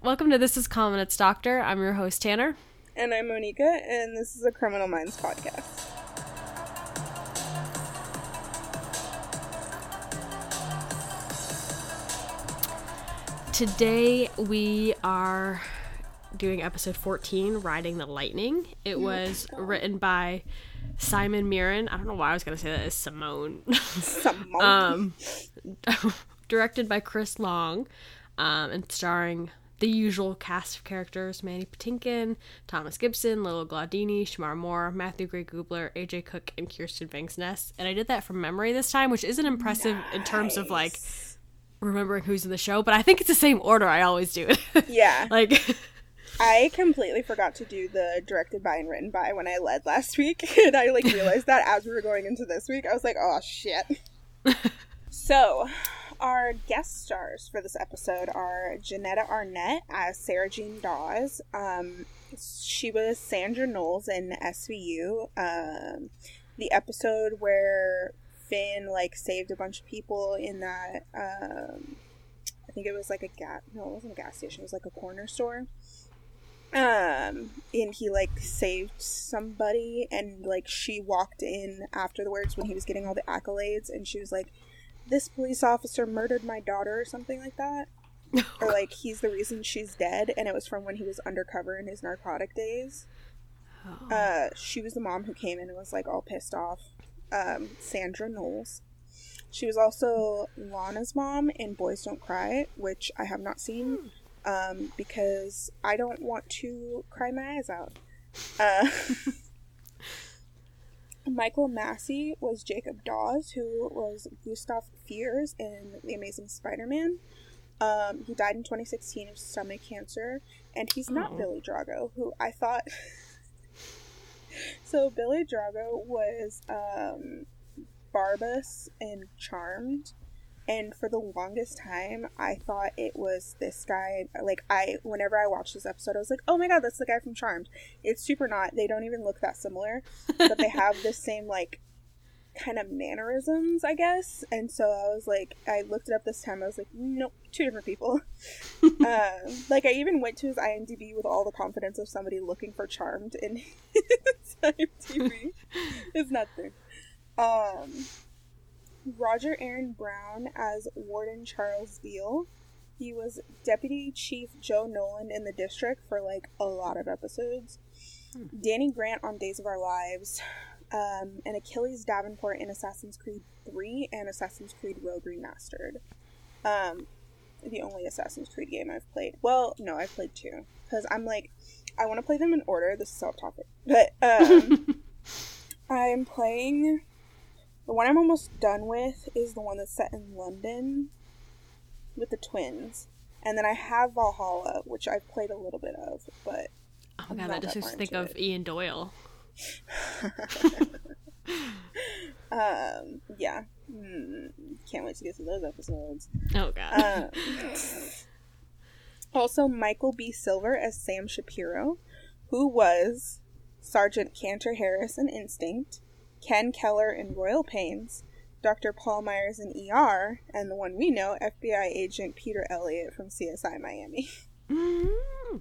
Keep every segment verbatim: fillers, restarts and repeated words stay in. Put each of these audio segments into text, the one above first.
Welcome to This Is Common, It's Doctor. I'm your host, Tanner. And I'm Monica, and this is a Criminal Minds podcast. Today we are doing episode fourteen, Riding the Lightning. It was written by Simon Mirren. I don't know why I was going to say that as Simone. Simone. um, directed by Chris Long, um, and starring the usual cast of characters: Mandy Patinkin, Thomas Gibson, Lilo Glaudini, Shamar Moore, Matthew Gray Gubler, A J Cook, and Kirsten Banks-Ness. And I did that from memory this time, which isn't impressive nice. in terms of like remembering who's in the show, but I think it's the same order I always do it. Yeah. Like I completely forgot to do the directed by and written by when I led last week, and I like realized that as we were going into this week. I was like, oh shit. So our guest stars for this episode are Janetta Arnett as Sarah Jean Dawes. Um, she was Sandra Knowles in S V U. Um, the episode where Finn like saved a bunch of people in that. Um, I think it was like a gas. No, it wasn't a gas station. It was like a corner store. Um, and he like saved somebody, and like she walked in afterwards when he was getting all the accolades, and she was like, this police officer murdered my daughter or something like that. Or like he's the reason she's dead, and it was from when he was undercover in his narcotic days. Oh. Uh, she was the mom who came in and was like all pissed off. Um, Sandra Knowles. She was also Lana's mom in Boys Don't Cry, which I have not seen, um, because I don't want to cry my eyes out. Uh, Michael Massey was Jacob Dawes, who was Gustav Fiers in The Amazing Spider-Man. Um, he died in twenty sixteen of stomach cancer, and he's not oh. Billy Drago, who I thought... So Billy Drago was um, Barbas in Charmed, and for the longest time I thought it was this guy. Like, I whenever I watched this episode I was like, oh my god, that's the guy from Charmed. It's super not. They don't even look that similar, but they have the same like kind of mannerisms, I guess. And so I was like, I looked it up this time. I was like, nope, two different people. um, like I even went to his IMDb with all the confidence of somebody looking for Charmed in his IMDb. It's nothing. Um, Roger Aaron Brown as Warden Charles Veal. He was Deputy Chief Joe Nolan in the district for like a lot of episodes. Hmm. Danny Grant on Days of Our Lives. Um, and Achilles Davenport in Assassin's Creed three and Assassin's Creed Rogue Remastered. Um, the only Assassin's Creed game I've played. Well, no, I've played two. Because I'm like, I want to play them in order. This is off topic. But, um, I'm playing... The one I'm almost done with is the one that's set in London with the twins. And then I have Valhalla, which I've played a little bit of, but... Oh my god, that just makes me think of Ian Doyle. um yeah mm, can't wait to get through those episodes. Oh god. Um, also Michael B. Silver as Sam Shapiro, who was Sergeant Cantor Harris in Instinct, Ken Keller in Royal Pains, Doctor Paul Myers in E R, and the one we know, F B I agent Peter Elliott from C S I Miami. Mm-hmm.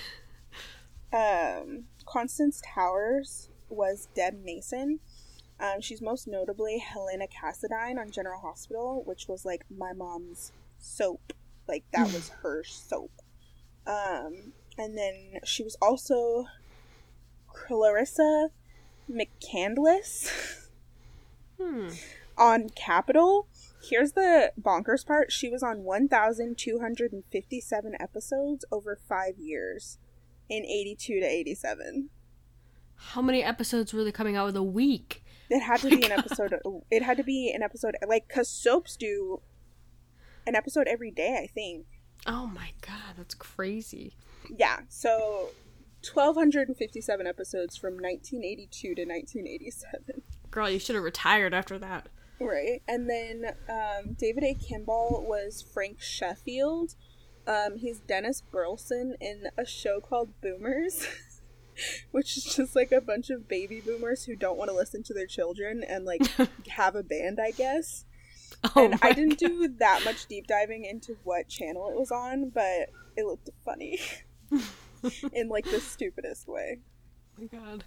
um Constance Towers was Deb Mason. Um, she's most notably Helena Cassadine on General Hospital, which was like my mom's soap. Like that was her soap. Um, and then she was also Clarissa McCandless hmm. on Capital. Here's the bonkers part. She was on one thousand two hundred fifty-seven episodes over five years in eighty-two to eighty-seven. How many episodes were they coming out with a week? It had to My be an God. episode. It had to be an episode, like, because soaps do an episode every day, I think. Oh my god, that's crazy. Yeah, so one thousand two hundred fifty-seven episodes from nineteen eighty-two to nineteen eighty-seven. Girl, you should have retired after that. Right, and then um, David A. Kimball was Frank Sheffield. Um, he's Dennis Burleson in a show called Boomers. Which is just like a bunch of baby boomers who don't want to listen to their children and like have a band, I guess. Oh, and I didn't God. do that much deep diving into what channel it was on, but It looked funny. In, like, the stupidest way. Oh my god.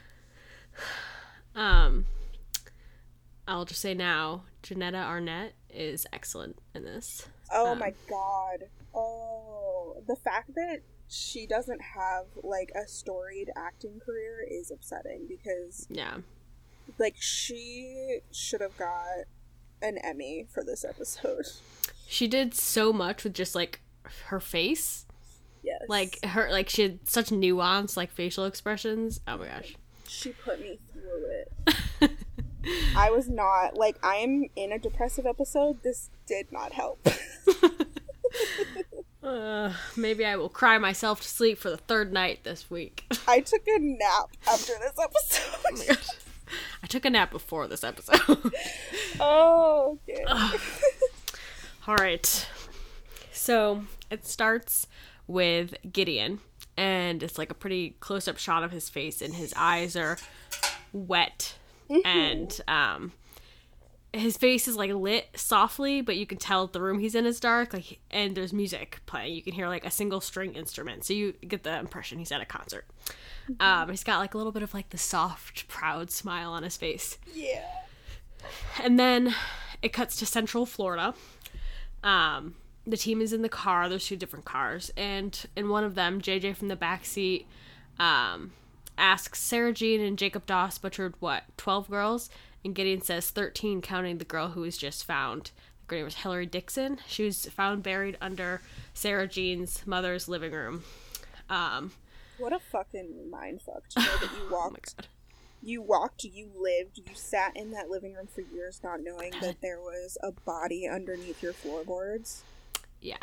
Um, I'll just say now, Janetta Arnett is excellent in this. Oh um, my god. Oh, the fact that she doesn't have, like, a storied acting career is upsetting, because, yeah. like, she should have got an Emmy for this episode. She did so much with just, like, her face. Yes. Like, her, like, she had such nuance, like, facial expressions. Oh my gosh. She put me through it. I was not, like, I am in a depressive episode. This did not help. uh, maybe I will cry myself to sleep for the third night this week. I took a nap after this episode. Oh my gosh. I took a nap before this episode. Oh, okay. All right. So it starts with Gideon, and it's like a pretty close-up shot of his face, and his eyes are wet, mm-hmm. and um, his face is like lit softly, but you can tell the room he's in is dark. Like, and there's music playing. You can hear like a single string instrument, so you get the impression he's at a concert. Mm-hmm. Um, he's got like a little bit of like the soft, proud smile on his face. Yeah. And then it cuts to Central Florida. Um, the team is in the car. There's two different cars, and in one of them, J J from the back seat um, asks Sarah Jean and Jacob Doss butchered what, twelve girls? And Gideon says thirteen, counting the girl who was just found. Her name was Hillary Dixon. She was found buried under Sarah Jean's mother's living room. Um, what a fucking mindfuck to know that you walked. Oh my God. You walked, you lived, you sat in that living room for years not knowing that there was a body underneath your floorboards. Yeah.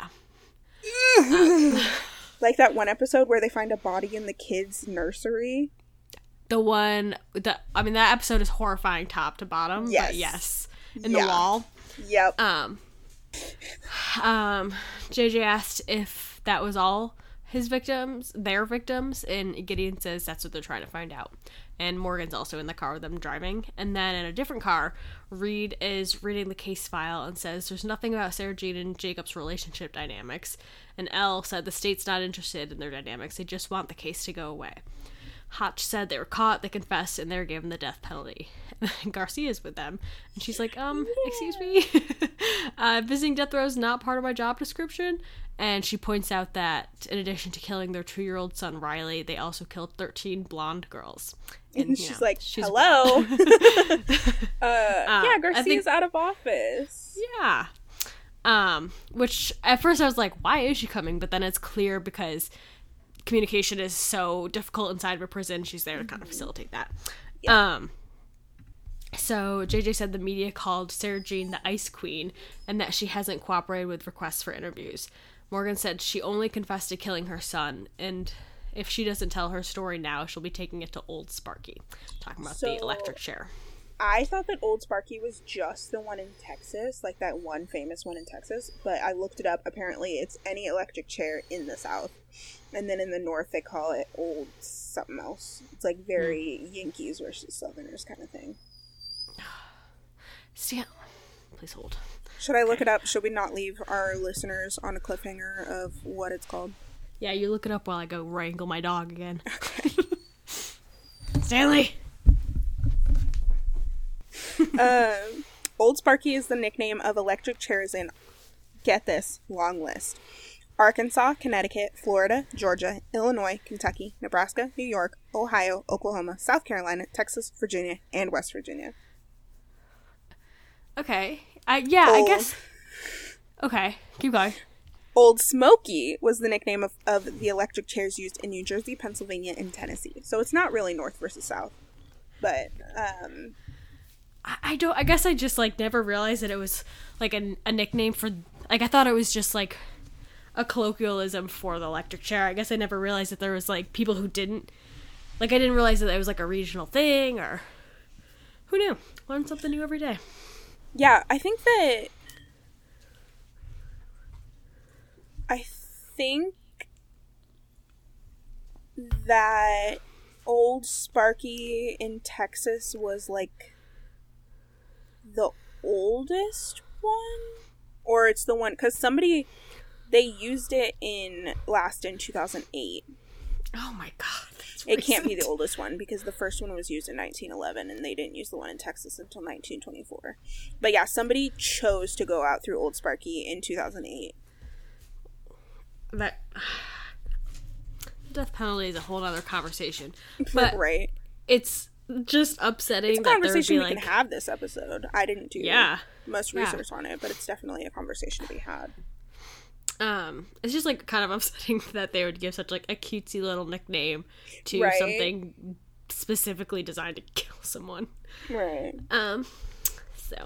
um, like that one episode where they find a body in the kids' nursery. The one, the I mean, that episode is horrifying top to bottom. Yes. But yes. In yeah. the wall. Yep. Um, um, J J asked if that was all his victims, their victims, and Gideon says that's what they're trying to find out. And Morgan's also in the car with them driving. And then in a different car, Reed is reading the case file and says there's nothing about Sarah Jean and Jacob's relationship dynamics. And Elle said the state's not interested in their dynamics. They just want the case to go away. Hotch said they were caught, they confessed, and they were given the death penalty. And Garcia's with them. And she's like, um, yeah. excuse me? uh, visiting death row is not part of my job description. And she points out that in addition to killing their two-year-old son Riley, they also killed thirteen blonde girls. And, and she's know, like, she's hello. uh, uh, yeah, Garcia's think, out of office. Yeah. Um, which at first I was like, why is she coming? But then it's clear because communication is so difficult inside of a prison. She's there to kind of facilitate that. Yeah. Um, so J J said the media called Sarah Jean the Ice Queen and that she hasn't cooperated with requests for interviews. Morgan said she only confessed to killing her son, and if she doesn't tell her story now, she'll be taking it to Old Sparky. Talking about so, the electric chair. I thought that Old Sparky was just the one in Texas, like that one famous one in Texas, but I looked it up. Apparently it's any electric chair in the South. And then in the North, they call it Old something else. It's like very mm. Yankees versus Southerners kind of thing. See, please hold. Should I look okay. it up? Should we not leave our listeners on a cliffhanger of what it's called? Yeah, you look it up while I go wrangle my dog again. Okay. Stanley! um, Old Sparky is the nickname of electric chairs in, get this, long list. Arkansas, Connecticut, Florida, Georgia, Illinois, Kentucky, Nebraska, New York, Ohio, Oklahoma, South Carolina, Texas, Virginia, and West Virginia. Okay. Uh, yeah, Old, I guess. Okay, keep going. Old Smoky was the nickname of, of the electric chairs used in New Jersey, Pennsylvania, and Tennessee. So it's not really North versus South. But, um... I, I don't, I guess I just, like, never realized that it was, like, a, a nickname for, like, I thought it was just, like, a colloquialism for the electric chair. I guess I never realized that there was, like, people who didn't, like, I didn't realize that it was, like, a regional thing, or, who knew? Learn something new every day. Yeah, I think that, I think that Old Sparky in Texas was, like, the oldest one? Or it's the one, because somebody, They used it in last in two thousand eight. Oh my god. It can't be the oldest one because the first one was used in nineteen eleven and they didn't use the one in Texas until nineteen twenty-four. But yeah, somebody chose to go out through Old Sparky in two thousand eight. That death penalty is a whole other conversation. But right. It's just upsetting. It's a that conversation we like, can have this episode. I didn't do yeah, much research yeah. on it, but it's definitely a conversation to be had. Um, it's just like kind of upsetting that they would give such like a cutesy little nickname to right. something specifically designed to kill someone. Right. Um, so,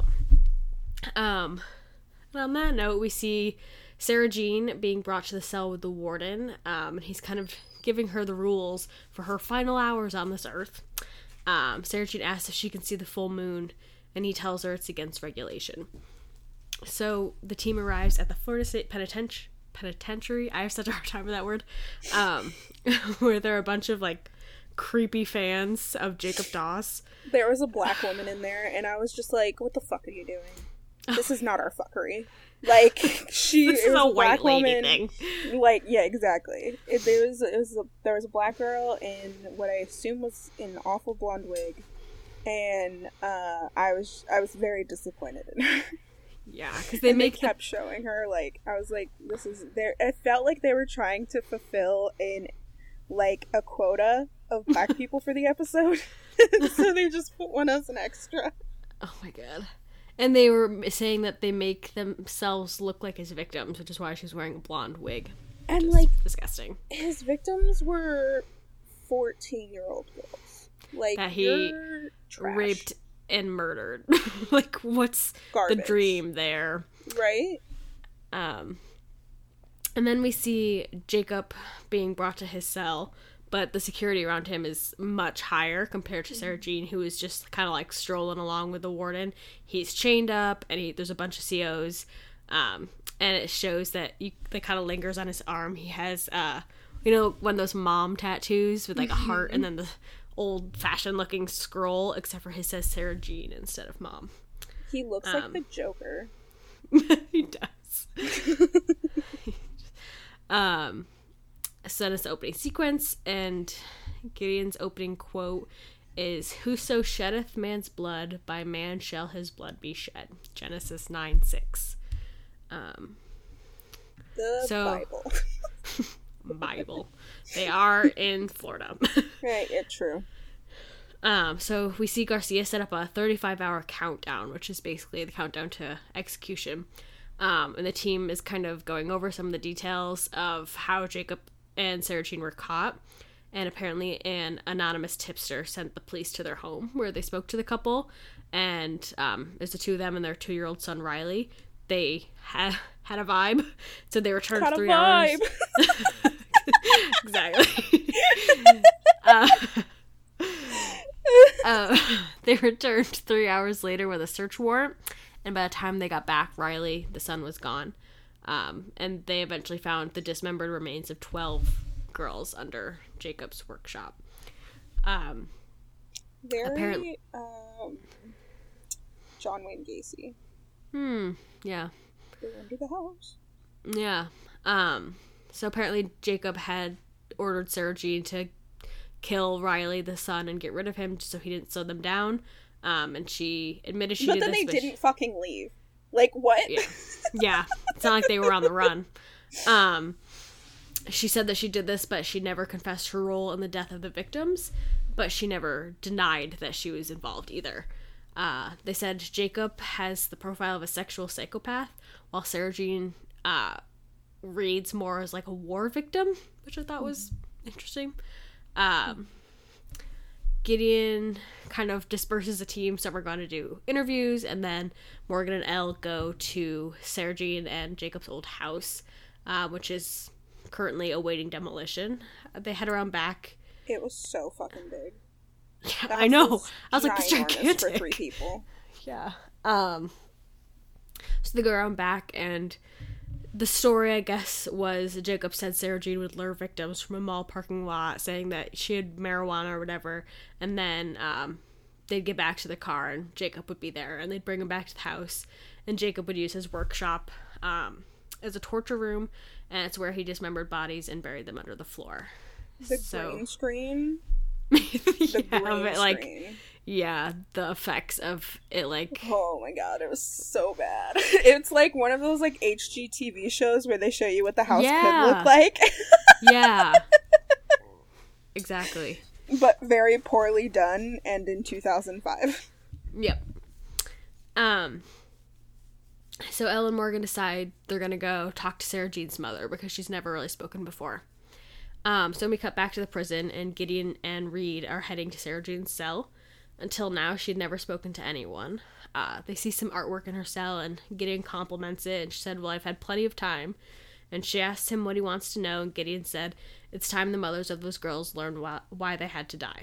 um, and on that note, we see Sarah Jean being brought to the cell with the warden. Um, and he's kind of giving her the rules for her final hours on this earth. Um, Sarah Jean asks if she can see the full moon, and he tells her it's against regulation. So the team arrives at the Florida State Penitentiary. Penitentiary. I have such a hard time with that word. Um, where there are a bunch of like creepy fans of Jacob Doss. There was a black woman in there, and I was just like, "What the fuck are you doing? This is not our fuckery." Like she, this it is was a a black white lady woman. thing. Like yeah, exactly. It, there was it was a, there was a black girl in what I assume was an awful blonde wig, and uh, I was I was very disappointed in her. Yeah, because they and make they kept the... showing her like I was like, this is there. It felt like they were trying to fulfill in like a quota of black people for the episode, so they just put one as an extra. Oh my god! And they were saying that they make themselves look like his victims, which is why she's wearing a blonde wig. And like disgusting. His victims were fourteen-year-old girls. Like that he raped and murdered. Like, what's Garbage. The dream there? Right? Um, and then we see Jacob being brought to his cell, but the security around him is much higher compared to Sarah Jean, who is just kind of like strolling along with the warden. He's chained up, and he, there's a bunch of C Os, um, and it shows that you, that kind of lingers on his arm. He has, uh, you know, one of those mom tattoos with like a heart and then the old-fashioned looking scroll, except for his says Sarah Jean instead of mom. He looks um, like the Joker. He does. um, so then it's the opening sequence, and Gideon's opening quote is, "Whoso sheddeth man's blood, by man shall his blood be shed." Genesis nine six. Um, the so, Bible. Bible. They are in Florida. Right, yeah, true. Um, so we see Garcia set up a thirty-five hour countdown, which is basically the countdown to execution. Um, and the team is kind of going over some of the details of how Jacob and Sarah Jean were caught. And apparently an anonymous tipster sent the police to their home where they spoke to the couple. And um, there's the two of them and their two-year-old son, Riley. They had had a vibe, so they returned Had three a hours. vibe. Exactly. uh, uh, they returned three hours later with a search warrant, and by the time they got back, Riley, the son, was gone. Um, and they eventually found the dismembered remains of twelve girls under Jacob's workshop. Um, Very, apparently, um, John Wayne Gacy. Hmm. Yeah. They under the house. Yeah. Um. So apparently Jacob had ordered Sarah Jean to kill Riley, the son, and get rid of him just so he didn't slow them down. Um. And she admitted she but did then this. They but didn't she... fucking leave. Like what? Yeah. Yeah. It's not like they were on the run. Um. She said that she did this, but she never confessed her role in the death of the victims. But she never denied that she was involved either. Uh, they said Jacob has the profile of a sexual psychopath, while Sarah Jean uh, reads more as like a war victim, which I thought was interesting. Um, Gideon kind of disperses the team, so we're going to do interviews, and then Morgan and Elle go to Sarah Jean and Jacob's old house, uh, which is currently awaiting demolition. They head around back. It was so fucking big. Yeah, I know. I was like, this is gigantic. For three people. Yeah. Um. So they go around back, and the story, I guess, was Jacob said Sarah Jean would lure victims from a mall parking lot, saying that she had marijuana or whatever, and then um, they'd get back to the car, and Jacob would be there, and they'd bring him back to the house, and Jacob would use his workshop um, as a torture room, and it's where he dismembered bodies and buried them under the floor. The so, green screen. yeah, The green but, like, screen. yeah, the effects of it, like, oh my god, it was so bad. It's like one of those like H G T V shows where they show you what the house yeah. could look like. yeah, exactly. But very poorly done, and in two thousand five. Yep. Um. So Elle and Morgan decide they're gonna go talk to Sarah Jean's mother because she's never really spoken before. Um, so we cut back to the prison, and Gideon and Reed are heading to Sarah Jean's cell. Until now, she'd never spoken to anyone. Uh, they see some artwork in her cell, and Gideon compliments it, and she said, well, I've had plenty of time. And she asked him what he wants to know, and Gideon said, it's time the mothers of those girls learned why, why they had to die.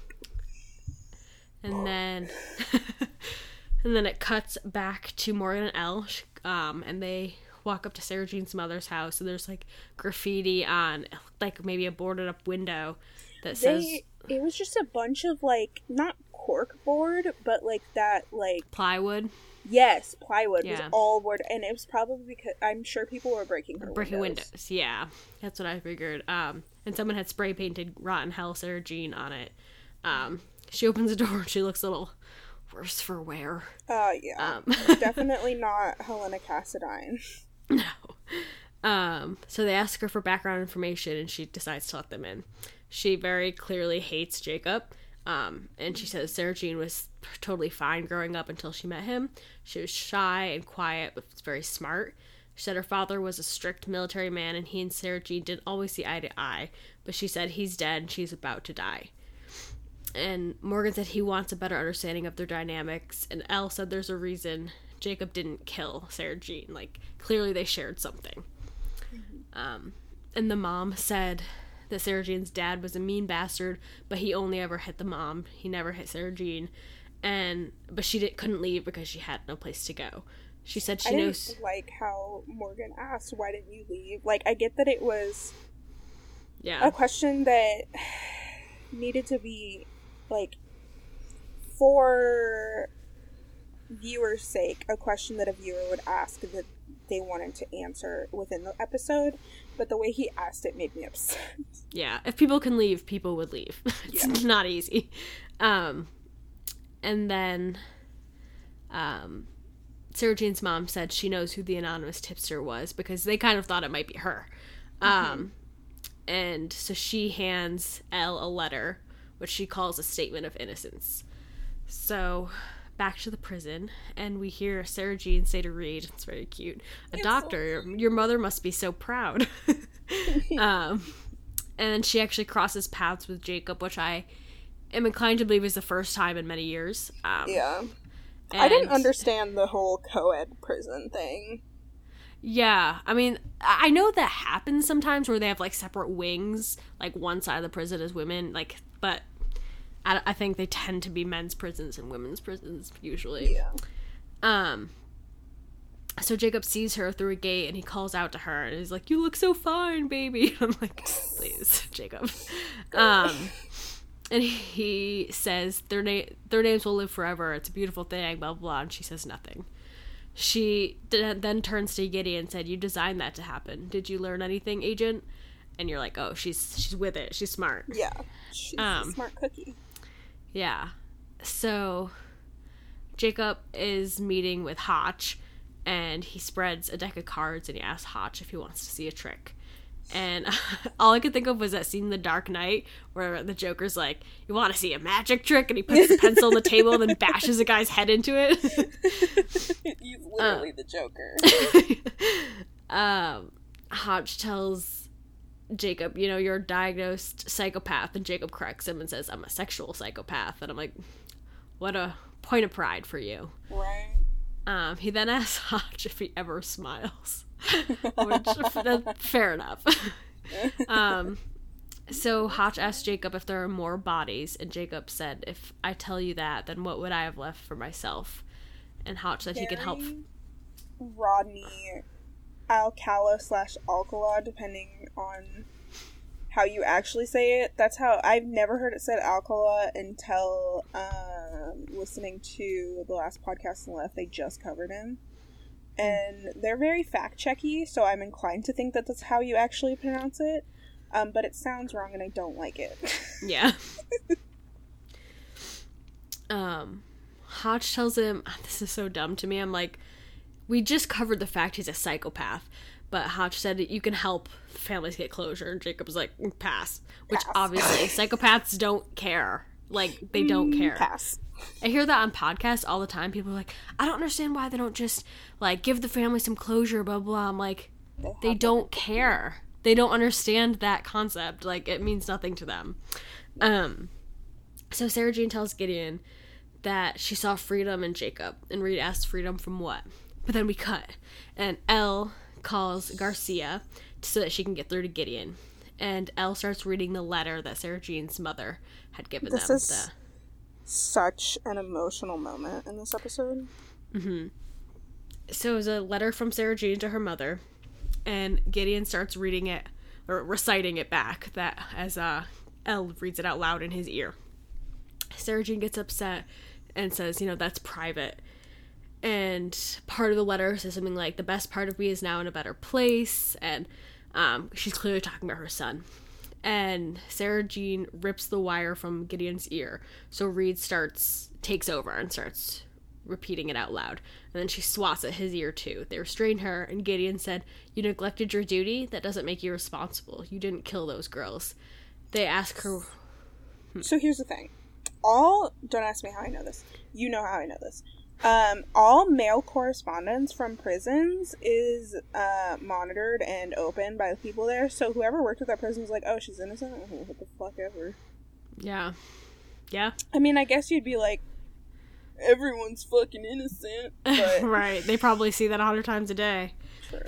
And then... and then it cuts back to Morgan and Elle, um, and they walk up to Sarah Jean's mother's house, and there's, like, graffiti on, like, maybe a boarded-up window that says... They, it was just a bunch of, like, not cork board, but, like, that, like... plywood? Yes, plywood yeah. was all board, and it was probably because... I'm sure people were breaking her breaking windows. windows. Yeah, that's what I figured. Um, and someone had spray-painted Rotten Hell Sarah Jean on it. Um, she opens the door, and she looks a little... worse for wear. Uh, yeah. Um. Definitely not Helena Cassadine. No. Um, so they ask her for background information, and she decides to let them in. She very clearly hates Jacob, um, and she says Sarah Jean was totally fine growing up until she met him. She was shy and quiet, but was very smart. She said her father was a strict military man, and he and Sarah Jean didn't always see eye to eye, but she said he's dead and she's about to die. And Morgan said he wants a better understanding of their dynamics, and Elle said there's a reason Jacob didn't kill Sarah Jean. Like, clearly they shared something. Mm-hmm. Um, and the mom said that Sarah Jean's dad was a mean bastard, but he only ever hit the mom. He never hit Sarah Jean. And, but she did, couldn't leave because she had no place to go. She said she I knows... didn't like how Morgan asked, why didn't you leave? Like, I get that it was yeah. a question that needed to be, like, for viewers' sake, a question that a viewer would ask that they wanted to answer within the episode, but the way he asked it made me upset. Yeah, if people can leave, people would leave. It's yeah. not easy. Um, and then um, Sarah Jean's mom said she knows who the anonymous tipster was because they kind of thought it might be her. Mm-hmm. Um, and so she hands Elle a letter, which she calls a statement of innocence. So... back to the prison, and we hear Sarah Jean say to Reed, it's very cute, a it's doctor, so your mother must be so proud. um, and then she actually crosses paths with Jacob, which I am inclined to believe is the first time in many years. Um, yeah. And, I didn't understand the whole co-ed prison thing. Yeah, I mean, I know that happens sometimes where they have, like, separate wings, like, one side of the prison is women, like, but... I think they tend to be men's prisons and women's prisons, usually. Yeah. Um, so Jacob sees her through a gate, and he calls out to her, and he's like, you look so fine, baby. I'm like, please, Jacob. Um, and he says, their, na- their names will live forever. It's a beautiful thing, blah, blah, blah. And she says nothing. She d- then turns to Gideon and said, you designed that to happen. Did you learn anything, Agent? And you're like, oh, she's she's with it. She's smart. Yeah. She's um, a smart cookie. Yeah. So Jacob is meeting with Hotch, and he spreads a deck of cards, and he asks Hotch if he wants to see a trick. And all I could think of was that scene in The Dark Knight where the Joker's like, you want to see a magic trick? And he puts the pencil on the table and then bashes a guy's head into it. He's literally uh, the Joker. um, Hotch tells Jacob, you know, you're a diagnosed psychopath, and Jacob corrects him and says, I'm a sexual psychopath. And I'm like, what a point of pride for you. Right. Um, he then asks Hotch if he ever smiles. Which, fair enough. um, so Hotch asked Jacob if there are more bodies, and Jacob said, if I tell you that, then what would I have left for myself? And Hotch said Harry, he could help. Rodney, Alcala slash Alcala, depending on how you actually say it. That's how I've never heard it said Alcala until um, listening to the last podcast on the left. They just covered him, and they're very fact-checky, so I'm inclined to think that that's how you actually pronounce it. Um, but it sounds wrong, and I don't like it. Yeah. um, Hotch tells him, this is so dumb to me. I'm like, we just covered the fact he's a psychopath, but Hotch said that you can help families get closure, and Jacob was like, pass. Which Pass. Obviously, psychopaths don't care. Like, they don't care. Pass. I hear that on podcasts all the time. People are like, I don't understand why they don't just, like, give the family some closure, blah, blah. I'm like, they, they don't care. They don't understand that concept. Like, it means nothing to them. Um, so Sarah Jane tells Gideon that she saw freedom in Jacob, and Reed asks freedom from what? But then we cut, and Elle calls Garcia so that she can get through to Gideon. And Elle starts reading the letter that Sarah Jane's mother had given this them. This is the... such an emotional moment in this episode. Mm-hmm. So it was a letter from Sarah Jane to her mother, and Gideon starts reading it, or reciting it back, that as uh, Elle reads it out loud in his ear. Sarah Jane gets upset and says, you know, that's private. And part of the letter says something like, the best part of me is now in a better place, and um, she's clearly talking about her son. And Sarah Jane rips the wire from Gideon's ear, so Reed starts, takes over and starts repeating it out loud. And then she swats at his ear too. They restrain her, and Gideon said, you neglected your duty? That doesn't make you responsible. You didn't kill those girls. They ask her... Hmm. So here's the thing. All... Don't ask me how I know this. You know how I know this. Um, all mail correspondence from prisons is uh, monitored and open by the people there, so whoever worked with that prison is like, oh, she's innocent? What the fuck ever. Yeah. Yeah. I mean, I guess you'd be like, everyone's fucking innocent, but... Right. They probably see that a hundred times a day. True.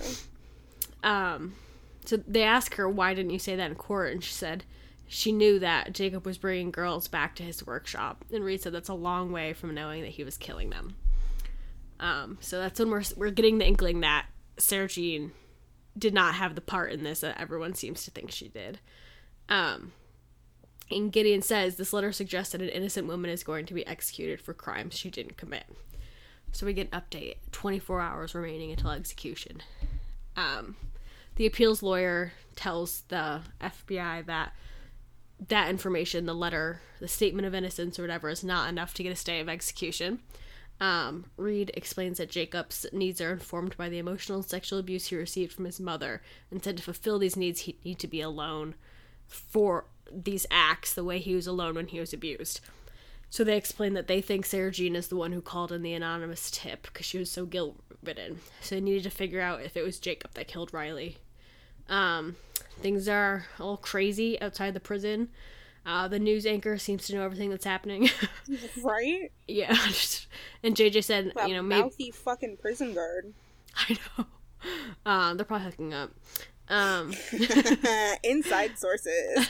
Um, so they ask her, why didn't you say that in court? And she said she knew that Jacob was bringing girls back to his workshop. And Reed said that's a long way from knowing that he was killing them. Um, so that's when we're we're getting the inkling that Sarah Jane did not have the part in this that everyone seems to think she did. Um, and Gideon says this letter suggests that an innocent woman is going to be executed for crimes she didn't commit. So we get an update. twenty-four hours remaining until execution. Um, the appeals lawyer tells the F B I that that information, the letter, the statement of innocence or whatever, is not enough to get a stay of execution. Um, Reed explains that Jacob's needs are informed by the emotional and sexual abuse he received from his mother, and said to fulfill these needs, he'd need to be alone for these acts the way he was alone when he was abused. So they explain that they think Sarah Jane is the one who called in the anonymous tip because she was so guilt-ridden. So they needed to figure out if it was Jacob that killed Riley. Um, things are all crazy outside the prison. Uh, the news anchor seems to know everything that's happening. Right? Yeah. And J J said, that you know, maybe... mouthy fucking prison guard. I know. Um, they're probably hooking up. Um... Inside sources.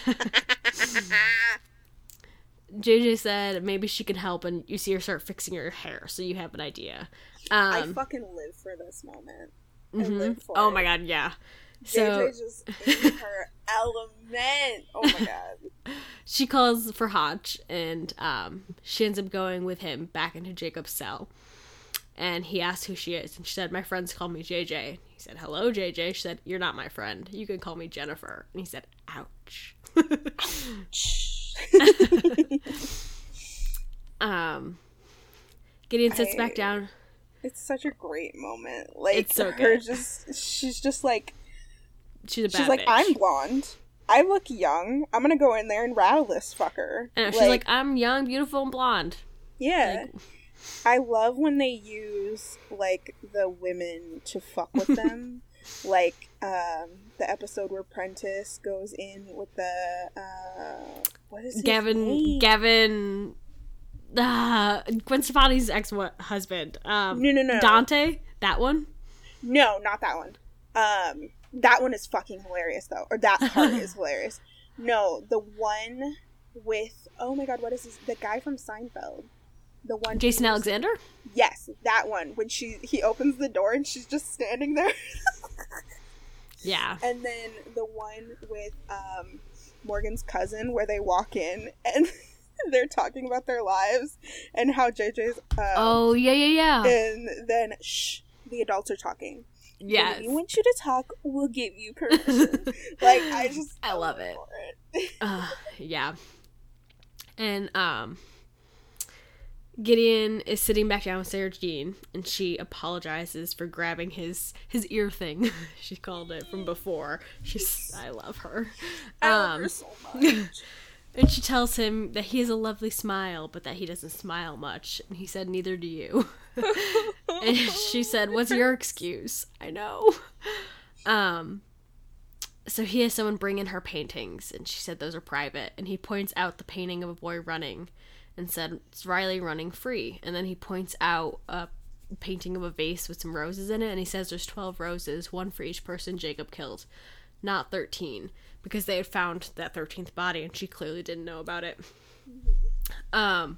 J J said maybe she can help, and you see her start fixing her hair, so you have an idea. Um, I fucking live for this moment. Mm-hmm. I live for oh it. my god, yeah. So, So J J's in her element. Oh my god. She calls for Hotch, and um, she ends up going with him back into Jacob's cell. And he asked who she is, and she said, my friends call me J J. He said, hello, J J. She said, you're not my friend. You can call me Jennifer. And he said, ouch. um, Gideon sits I, back down. It's such a great moment. Like, it's so her good. just, she's just like, she's a bad she's like, bitch. I'm blonde. I look young. I'm gonna go in there and rattle this fucker. And she's like, like, I'm young, beautiful, and blonde. Yeah. Like, I love when they use, like, the women to fuck with them. Like, um, the episode where Prentice goes in with the, uh, what is his Gavin, name? Gavin, uh, Gwen Stefani's ex-husband. Um, no, no, no. Dante? That one? No, not that one. Um, that one is fucking hilarious, though. Or that part is hilarious. No, the one with, oh my god, what is this? The guy from Seinfeld. The one Jason Alexander? Yes, that one. When she he opens the door and she's just standing there. Yeah. And then the one with um, Morgan's cousin where they walk in and they're talking about their lives and how J J's um, oh, yeah, yeah, yeah. And then, shh, the adults are talking. Yes. When we want you to talk, we'll give you permission. Like, I just... I love it. it. uh, yeah. And, um... Gideon is sitting back down with Sarah Jean, and she apologizes for grabbing his his ear thing. She called it from before. She's I love her. I love um, her so much. And she tells him that he has a lovely smile, but that he doesn't smile much. And he said, "Neither do you." And she said, "What's your excuse?" I know. Um. So he has someone bring in her paintings, and she said those are private. And he points out the painting of a boy running, and said, "It's Riley running free." And then he points out a painting of a vase with some roses in it, and he says there's twelve roses, one for each person Jacob killed, not thirteen, because they had found that thirteenth body, and she clearly didn't know about it. Um,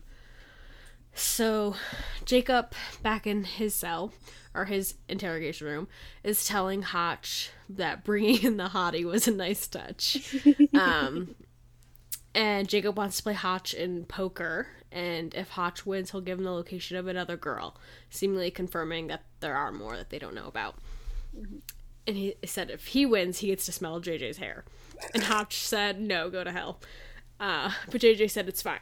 so Jacob, back in his cell, or his interrogation room, is telling Hotch that bringing in the hottie was a nice touch. Um... And Jacob wants to play Hotch in poker, and if Hotch wins, he'll give him the location of another girl, seemingly confirming that there are more that they don't know about. Mm-hmm. And he said if he wins, he gets to smell J J's hair. And Hotch said, no, go to hell. Uh, but J J said it's fine.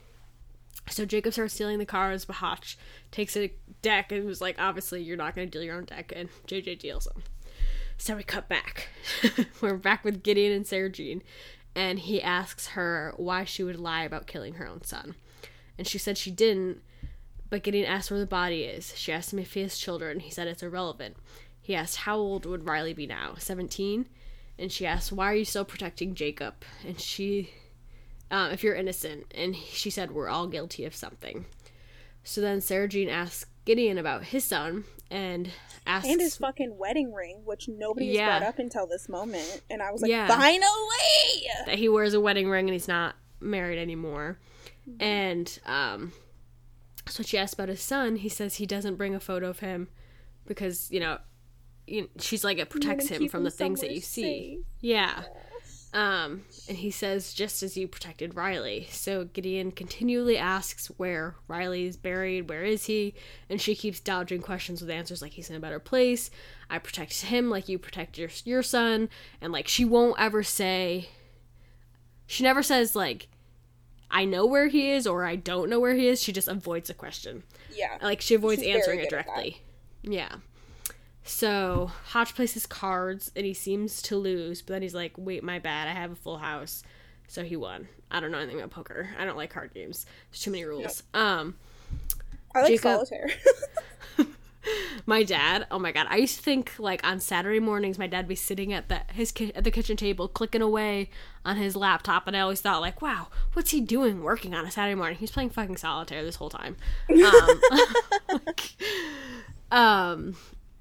So Jacob starts stealing the cards, but Hotch takes a deck and was like, obviously, you're not going to deal your own deck, and J J deals them. So we cut back. We're back with Gideon and Sarah Jean. And he asks her why she would lie about killing her own son. And she said she didn't, but Gideon asked where the body is. She asked him if he has children. He said it's irrelevant. He asked how old would Riley be now, seventeen? And she asked, why are you still protecting Jacob? And she, um, if you're innocent. And she said, we're all guilty of something. So then Sarah Jean asks Gideon about his son, and asks... And his fucking wedding ring, which nobody has yeah. brought up until this moment. And I was like, yeah. finally! That he wears a wedding ring and he's not married anymore. Mm-hmm. And, um... so she asked about his son. He says he doesn't bring a photo of him because, you know, you, she's like, it protects him from him the things that you see. Safe. Yeah. Um, and he says, just as you protected Riley. So Gideon continually asks where Riley is buried, where is he? And she keeps dodging questions with answers like, he's in a better place. I protect him like you protect your, your son. And, like, she won't ever say, she never says, like, I know where he is or I don't know where he is. She just avoids the question. Yeah. Like, she avoids She's answering it directly. Yeah. So, Hotch plays his cards, and he seems to lose, but then he's like, wait, my bad, I have a full house. So he won. I don't know anything about poker. I don't like card games. There's too many rules. Nope. Um, I like Jacob, solitaire. My dad, oh my god, I used to think, like, on Saturday mornings, my dad would be sitting at the, his ki- at the kitchen table, clicking away on his laptop, and I always thought, like, wow, what's he doing working on a Saturday morning? He's playing fucking solitaire this whole time. Um, like, um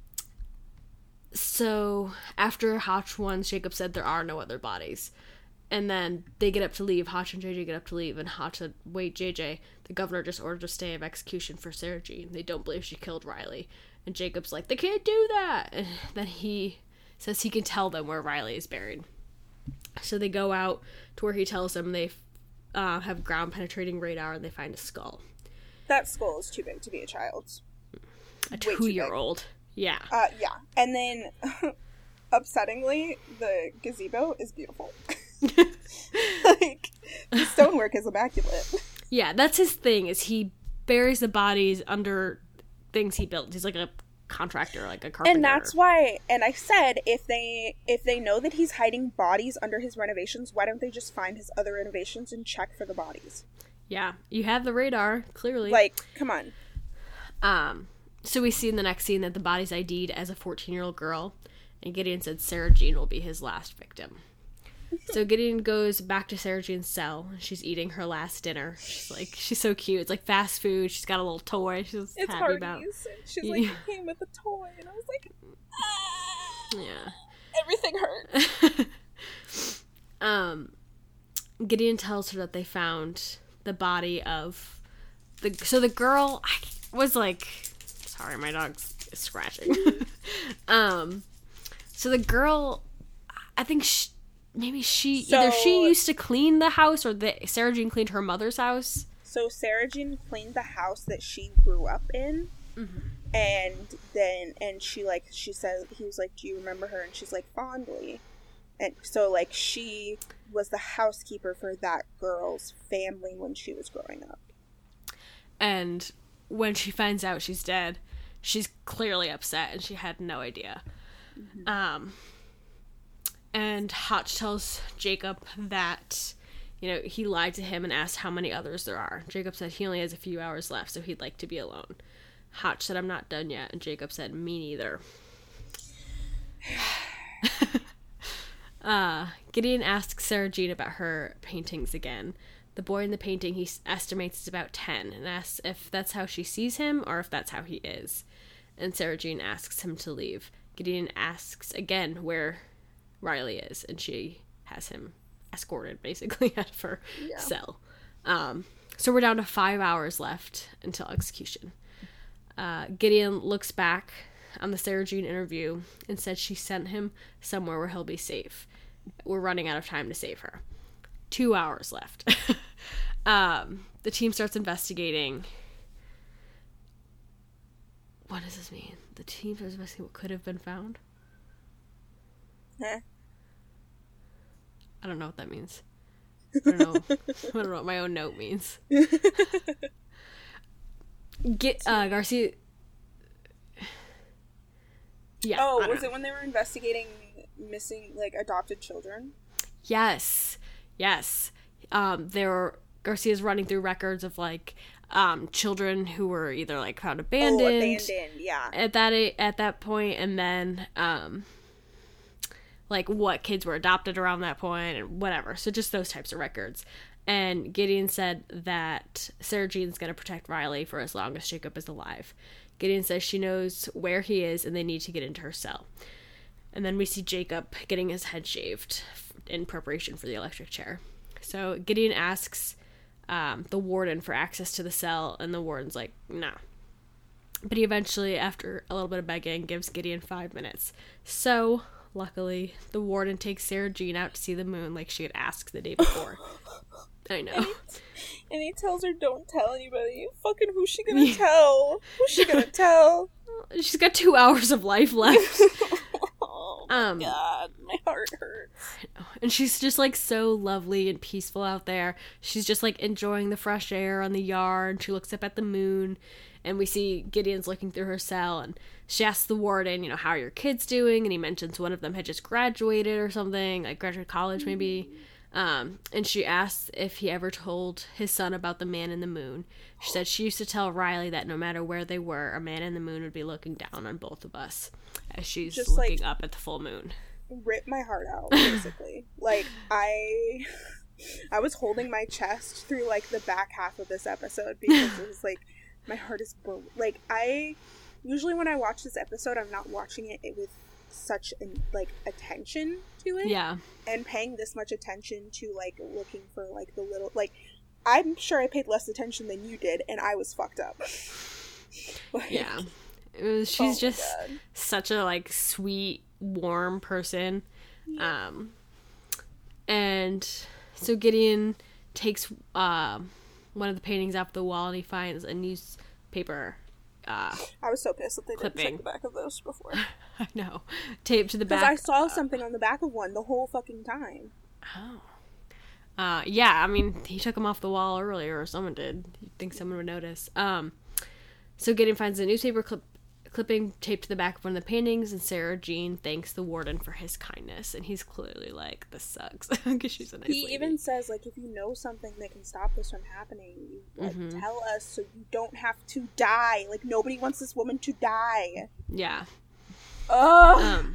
so, after Hotch won, Jacob said there are no other bodies. And then they get up to leave. Hotch and J J get up to leave, and Hotch said, wait, J J, the governor just ordered a stay of execution for Sarah Jean. They don't believe she killed Riley. And Jacob's like, they can't do that! And then he says he can tell them where Riley is buried. So they go out to where he tells them they uh, have ground-penetrating radar, and they find a skull. That skull is too big to be a child's. A two-year-old. Yeah. Uh, yeah. And then, upsettingly, the gazebo is beautiful. Like, the stonework is immaculate. Yeah, that's his thing, is he buries the bodies under things he built. He's like a contractor, like a carpenter. And that's why, and I said, if they if they know that he's hiding bodies under his renovations, why don't they just find his other renovations and check for the bodies? Yeah, you have the radar, clearly. Like, come on. Um... So we see in the next scene that the body's I D'd as a fourteen-year-old girl, and Gideon said Sarah Jean will be his last victim. So Gideon goes back to Sarah Jean's cell, and she's eating her last dinner. She's like, she's so cute. It's like fast food. She's got a little toy. She's it's happy Hardee's. about. She's like, it came with a toy, and I was like, ah, yeah, everything hurt. um, Gideon tells her that they found the body of the. So the girl was like. Sorry, my dog's scratching. um, so the girl, I think she, maybe she, so, either she used to clean the house or the, Sarah Jean cleaned her mother's house. So Sarah Jean cleaned the house that she grew up in. Mm-hmm. And then, and she, like, she said, he was like, do you remember her? And she's like, fondly. And so, like, she was the housekeeper for that girl's family when she was growing up. And when she finds out she's dead, she's clearly upset, and she had no idea. Mm-hmm. Um, and Hotch tells Jacob that, you know, he lied to him and asked how many others there are. Jacob said he only has a few hours left, so he'd like to be alone. Hotch said, I'm not done yet, and Jacob said, me neither. uh, Gideon asks Sarah Jean about her paintings again. The boy in the painting he estimates is about ten, and asks if that's how she sees him or if that's how he is. And Sarah Jean asks him to leave. Gideon asks again where Riley is, and she has him escorted, basically, out of her yeah. cell. Um, so we're down to five hours left until execution. Uh, Gideon looks back on the Sarah Jean interview and said she sent him somewhere where he'll be safe. We're running out of time to save her. Two hours left. um, the team starts investigating. What does this mean? The team starts investigating what could have been found? Huh? I don't know what that means. I don't know. I don't know what my own note means. Get uh, Garcia. Yeah. Oh, was know. It when they were investigating missing, like, adopted children? Yes. Yes. Um, there were Garcia's running through records of, like, um, children who were either, like, found abandoned. Oh, abandoned, yeah. At that at that point, and then um, like what kids were adopted around that point, and whatever. So just those types of records. And Gideon said that Sarah Jean's going to protect Riley for as long as Jacob is alive. Gideon says she knows where he is and they need to get into her cell. And then we see Jacob getting his head shaved in preparation for the electric chair. So Gideon asks um, the warden for access to the cell, and the warden's like, nah. But he eventually, after a little bit of begging, gives Gideon five minutes. So, luckily, the warden takes Sarah Jean out to see the moon like she had asked the day before. I know. And he, and he tells her, don't tell anybody. Fucking who's she gonna tell? Who's she gonna tell? She's got two hours of life left. Oh my um, god, my heart hurts. I know. And she's just, like, so lovely and peaceful out there. She's just, like, enjoying the fresh air on the yard. She looks up at the moon, and we see Gideon's looking through her cell, and she asks the warden, you know, how are your kids doing? And he mentions one of them had just graduated or something, like graduated college maybe. Um, and she asks if he ever told his son about the man in the moon. She said she used to tell Riley that no matter where they were, a man in the moon would be looking down on both of us as she's just looking, like, up at the full moon. Rip my heart out, basically. Like, I I was holding my chest through, like, the back half of this episode because it was like, my heart is bro- like, I usually when I watch this episode, I'm not watching it with such an, like, attention to it. Yeah. And paying this much attention to, like, looking for, like, the little, like, I'm sure I paid less attention than you did, and I was fucked up. Like, yeah. It was, she's oh just such a, like, sweet, warm person. Yeah. Um, and so Gideon takes uh, one of the paintings off the wall, and he finds a newspaper Uh, I was so pissed that they clipping. didn't check the back of those before. I know. Taped to the back. Because I saw uh, something on the back of one the whole fucking time. Oh. Uh, yeah, I mean, he took them off the wall earlier, or someone did. You'd think someone would notice. Um, so Gideon finds a newspaper clip, clipping taped to the back of one of the paintings, and Sarah Jean thanks the warden for his kindness, and he's clearly like, this sucks, because she's a nice He lady. even says, like, if you know something that can stop this from happening, you, like, mm-hmm. tell us so you don't have to die. Like, nobody wants this woman to die. Yeah. Ugh. Um,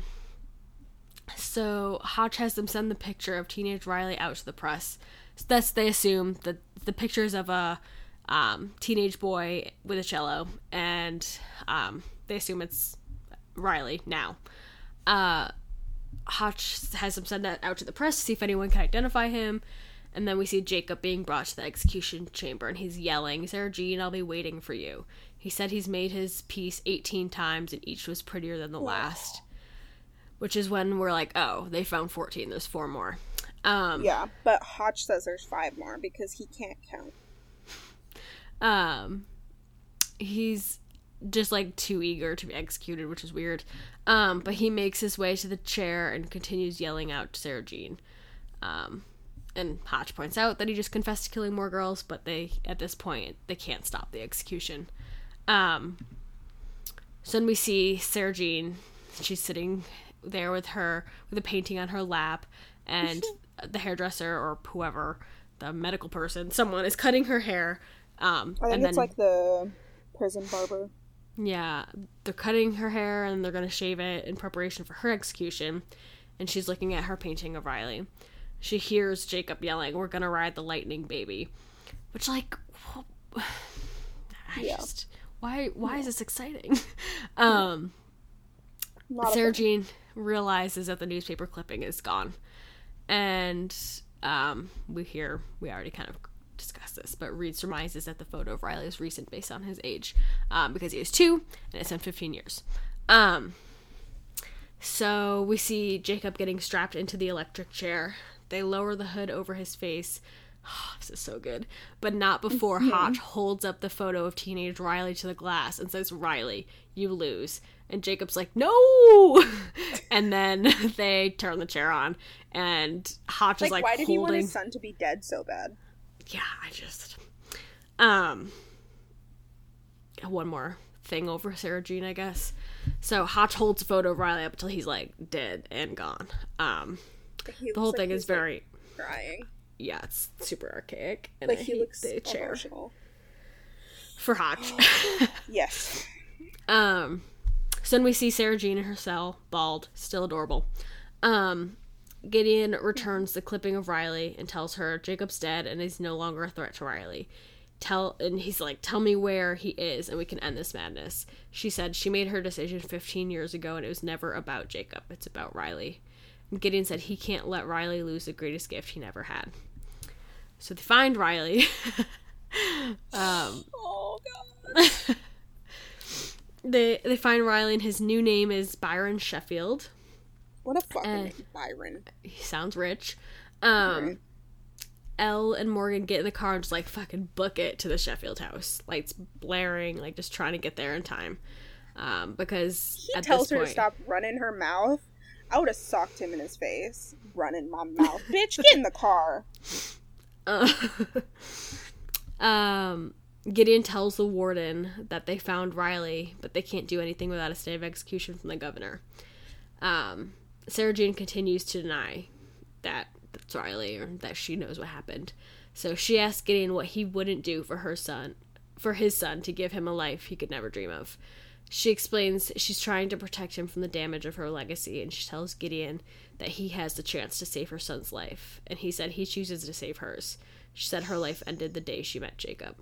so Hotch has them send the picture of teenage Riley out to the press. So thus they assume that the pictures of a um, teenage boy with a cello, and um, they assume it's Riley now. Uh, Hotch has them send that out to the press to see if anyone can identify him. And then we see Jacob being brought to the execution chamber, and he's yelling, Sarah Jean, I'll be waiting for you. He said he's made his piece eighteen times, and each was prettier than the last. Which is when we're like, oh, they found fourteen, there's four more. Um, yeah, but Hotch says there's five more, because he can't count. Um, he's just like too eager to be executed, which is weird. Um, but he makes his way to the chair and continues yelling out to Sarah Jean. Um, and Hotch points out that he just confessed to killing more girls, but they, at this point, they can't stop the execution. Um, so then we see Sarah Jean. She's sitting there with her, with a painting on her lap, and the hairdresser or whoever, the medical person, someone is cutting her hair. Um, I think and it's then, like the prison barber. Yeah, they're cutting her hair and they're going to shave it in preparation for her execution. And she's looking at her painting of Riley. She hears Jacob yelling, "We're going to ride the lightning, baby." Which, like, I yeah. just, why, why yeah. is this exciting? um, Not Sarah Jean realizes that the newspaper clipping is gone. And um, we hear, we already kind of discussed this, but Reed surmises that the photo of Riley is recent based on his age, um, because he is two, and it's been fifteen years. Um, so we see Jacob getting strapped into the electric chair. They lower the hood over his face. Oh, this is so good. But not before mm-hmm. Hotch holds up the photo of teenage Riley to the glass and says, "Riley, you lose." And Jacob's like, "No!" And then they turn the chair on, and Hotch like, is like, why did holding... he want his son to be dead so bad? Yeah, I just... Um... One more thing over Sarah Jean, I guess. So Hotch holds a photo of Riley up until he's, like, dead and gone. Um, he the whole like thing is very... Like, crying. Yeah, it's super archaic. And like, I he hate looks the chair. emotional. For Hotch. Yes. Um... So then we see Sarah Jean in her cell, bald, still adorable. Um, Gideon returns the clipping of Riley and tells her Jacob's dead and is no longer a threat to Riley. Tell and he's like, "Tell me where he is and we can end this madness." She said she made her decision fifteen years ago and it was never about Jacob. It's about Riley. And Gideon said he can't let Riley lose the greatest gift he never had. So they find Riley. um, oh, God. They they find Riley and his new name is Byron Sheffield. What a fucking uh, name, Byron. He sounds rich. Um, right. Elle and Morgan get in the car and just like fucking book it to the Sheffield house. Lights blaring, like just trying to get there in time. Um, because he at tells this her point, to stop running her mouth. I would have socked him in his face. Running my mouth. Bitch, get in the car. Uh, um... Gideon tells the warden that they found Riley, but they can't do anything without a stay of execution from the governor. Um, Sarah Jean continues to deny that it's Riley or that she knows what happened. So she asks Gideon what he wouldn't do for her son, for his son, to give him a life he could never dream of. She explains she's trying to protect him from the damage of her legacy, and she tells Gideon that he has the chance to save her son's life, and he said he chooses to save hers. She said her life ended the day she met Jacob.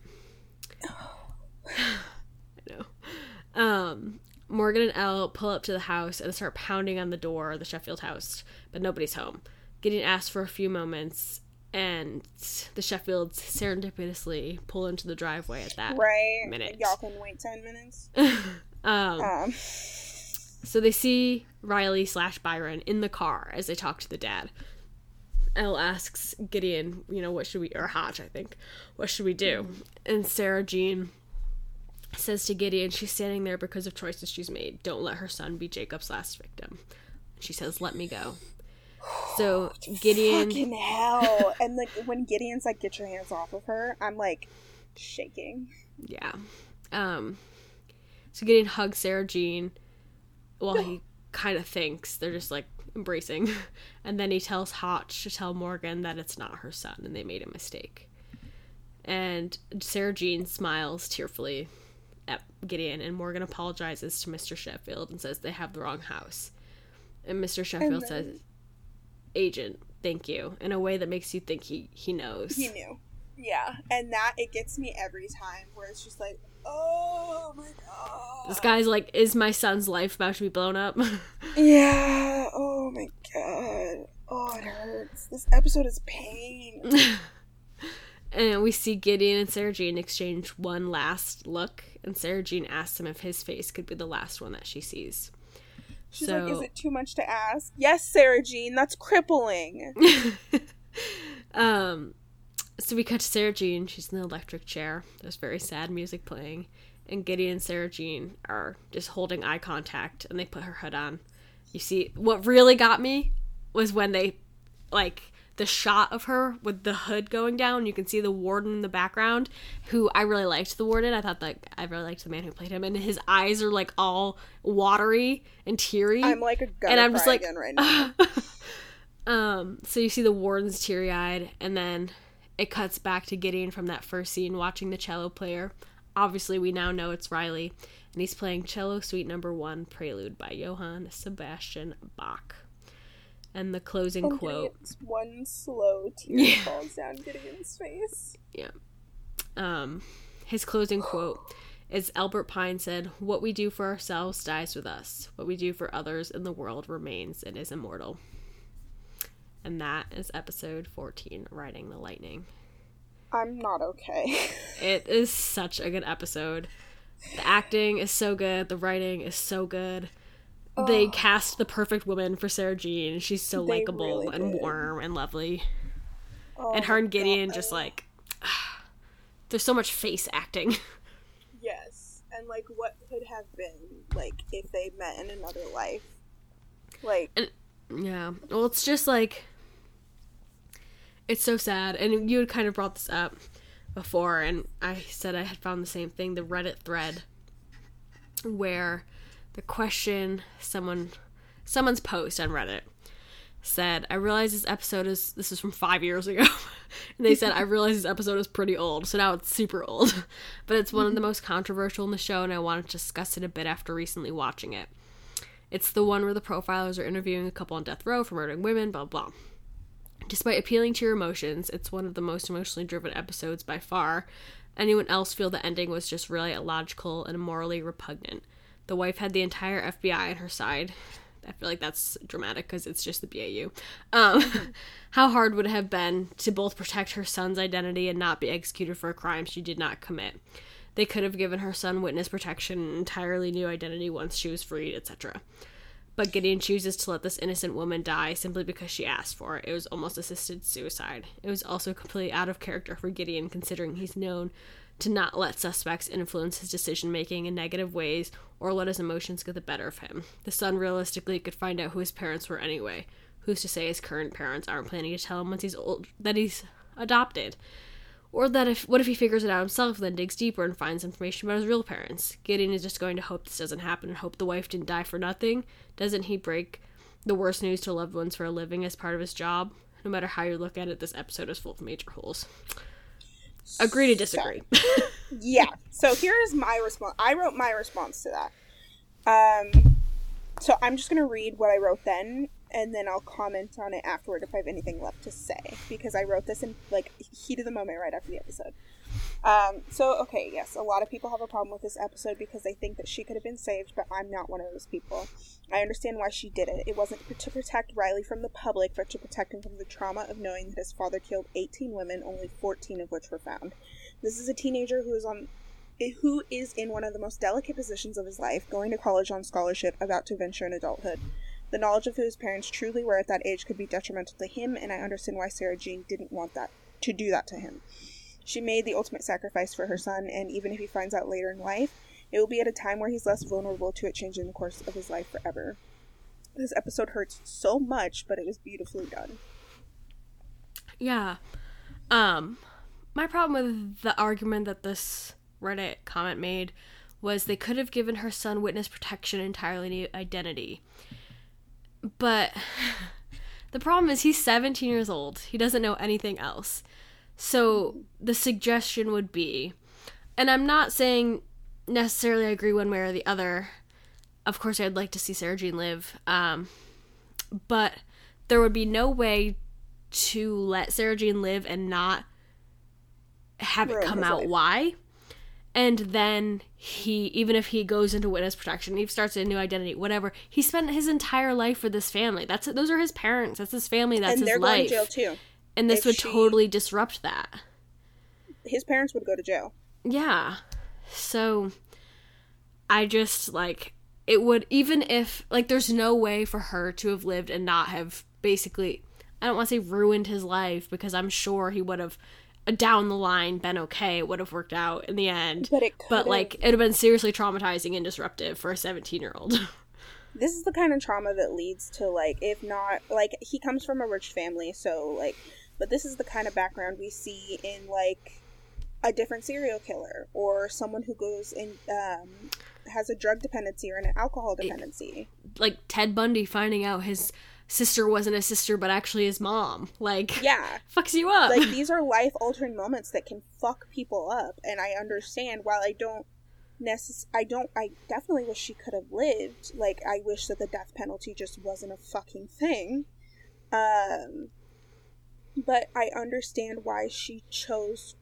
I know. Um, Morgan and Elle pull up to the house and start pounding on the door of the Sheffield house, but nobody's home. Gideon asks for a few moments, and the Sheffields serendipitously pull into the driveway at that right. minute. Y'all can wait ten minutes. um, um. So they see Riley slash Byron in the car as they talk to the dad. Elle asks Gideon, you know, what should we, or Hotch, I think, what should we do? Mm-hmm. And Sarah Jean says to Gideon, she's standing there because of choices she's made. Don't let her son be Jacob's last victim. She says, "Let me go." So Gideon... Fucking hell. And like when Gideon's like, "Get your hands off of her," I'm like shaking. Yeah. Um. So Gideon hugs Sarah Jean while he kind of thinks. They're just like embracing. And then he tells Hotch to tell Morgan that it's not her son and they made a mistake. And Sarah Jean smiles tearfully at Gideon, and Morgan apologizes to Mister Sheffield and says they have the wrong house. And Mister Sheffield then, says, "Agent, thank you," in a way that makes you think he, he knows. He knew. Yeah. And that, it gets me every time, where it's just like, oh my god. This guy's like, is my son's life about to be blown up? Yeah. Oh my god. Oh, it hurts. This episode is pain. And we see Gideon and Sarah Jean exchange one last look, and Sarah Jean asks him if his face could be the last one that she sees. She's so, like, is it too much to ask? Yes, Sarah Jean, that's crippling. um, so we cut to Sarah Jean. She's in the electric chair. There's very sad music playing. and Gideon and Sarah Jean are just holding eye contact, and they put her hood on. You see, what really got me was when they, like, the shot of her with the hood going down, you can see the warden in the background, who I really liked the warden. I thought that I really liked the man who played him, and his eyes are like all watery and teary. I'm like a gonna and I'm cry just like, again right now. um, so you see the warden's teary-eyed, and then it cuts back to Gideon from that first scene watching the cello player. Obviously, we now know it's Riley, and he's playing Cello Suite Number One, Prelude by Johann Sebastian Bach. And the closing oh, quote. One slow tear Yeah. falls down Gideon's face. Yeah. Um, his closing quote is Albert Pine said, "What we do for ourselves dies with us. What we do for others in the world remains and is immortal." And that is episode fourteen, Riding the Lightning. I'm not okay. It is such a good episode. The acting is so good. The writing is so good. Oh. They cast the perfect woman for Sarah Jean. She's so likable really and did. warm and lovely. Oh, and her and Gideon God. just like, there's so much face acting. Yes. And like what could have been like if they met in another life. Like. And, yeah. Well, it's just like, it's so sad. And you had kind of brought this up before, and I said I had found the same thing, the Reddit thread where the question someone someone's post on Reddit said, I realize this episode is this is from five years ago and they said I realize this episode is pretty old, so now it's super old, but it's one of the most controversial in the show, and I wanted to discuss it a bit after recently watching it. It's the one where the profilers are interviewing a couple on death row for murdering women, blah blah. Despite appealing to your emotions, it's one of the most emotionally driven episodes by far. Anyone else feel the ending was just really illogical and morally repugnant? The wife had the entire F B I on her side. I feel like that's dramatic because it's just the B A U. Um, how hard would it have been to both protect her son's identity and not be executed for a crime she did not commit? They could have given her son witness protection, an entirely new identity once she was freed, et cetera. But Gideon chooses to let this innocent woman die simply because she asked for it. It was almost assisted suicide. It was also completely out of character for Gideon, considering he's known to not let suspects influence his decision-making in negative ways or let his emotions get the better of him. The son realistically could find out who his parents were anyway. Who's to say his current parents aren't planning to tell him once he's old that he's adopted? Or that if what if he figures it out himself, then digs deeper and finds information about his real parents? Gideon is just going to hope this doesn't happen and hope the wife didn't die for nothing. Doesn't he break the worst news to loved ones for a living as part of his job? No matter how you look at it, this episode is full of major holes. Agree to disagree. So, yeah. So here's my response. I wrote my response to that. Um, so I'm just going to read what I wrote then, and then I'll comment on it afterward if I have anything left to say, because I wrote this in, like, heat of the moment right after the episode. Um, so, okay, yes, a lot of people have a problem with this episode because they think that she could have been saved, but I'm not one of those people. I understand why she did it. It wasn't to protect Riley from the public, but to protect him from the trauma of knowing that his father killed eighteen women, only fourteen of which were found. This is a teenager who is on... who is in one of the most delicate positions of his life, going to college on scholarship, about to venture in adulthood. The knowledge of who his parents truly were at that age could be detrimental to him, and I understand why Sarah Jean didn't want that to do that to him. She made the ultimate sacrifice for her son, and even if he finds out later in life, it will be at a time where he's less vulnerable to it changing the course of his life forever. This episode hurts so much, but it was beautifully done. Yeah. Um, my problem with the argument that this Reddit comment made was they could have given her son witness protection, entirely new identity. But the problem is he's seventeen years old. He doesn't know anything else. So the suggestion would be, and I'm not saying necessarily I agree one way or the other. Of course, I'd like to see Sarah Jean live. Um, but there would be no way to let Sarah Jean live and not have it come out why. And then he, even if he goes into witness protection, he starts a new identity, whatever. He spent his entire life for this family. That's those are his parents. That's his family. That's his life. And they're going to jail too. And this would totally disrupt that. His parents would go to jail. Yeah. So I just, like, it would, even if, like, there's no way for her to have lived and not have basically, I don't want to say ruined his life, because I'm sure he would have down the line been okay. It would have worked out in the end. But it But, like, it would have been seriously traumatizing and disruptive for a seventeen-year-old. This is the kind of trauma that leads to, like, if not, like, he comes from a rich family, so, like, but this is the kind of background we see in, like, a different serial killer, or someone who goes in, um, has a drug dependency or an alcohol dependency. Like, Ted Bundy finding out his sister wasn't his sister, but actually his mom. Like, yeah. Fucks you up. Like, these are life-altering moments that can fuck people up, and I understand, while I don't necess- I don't, I definitely wish she could have lived. Like, I wish that the death penalty just wasn't a fucking thing. Um, but I understand why she chose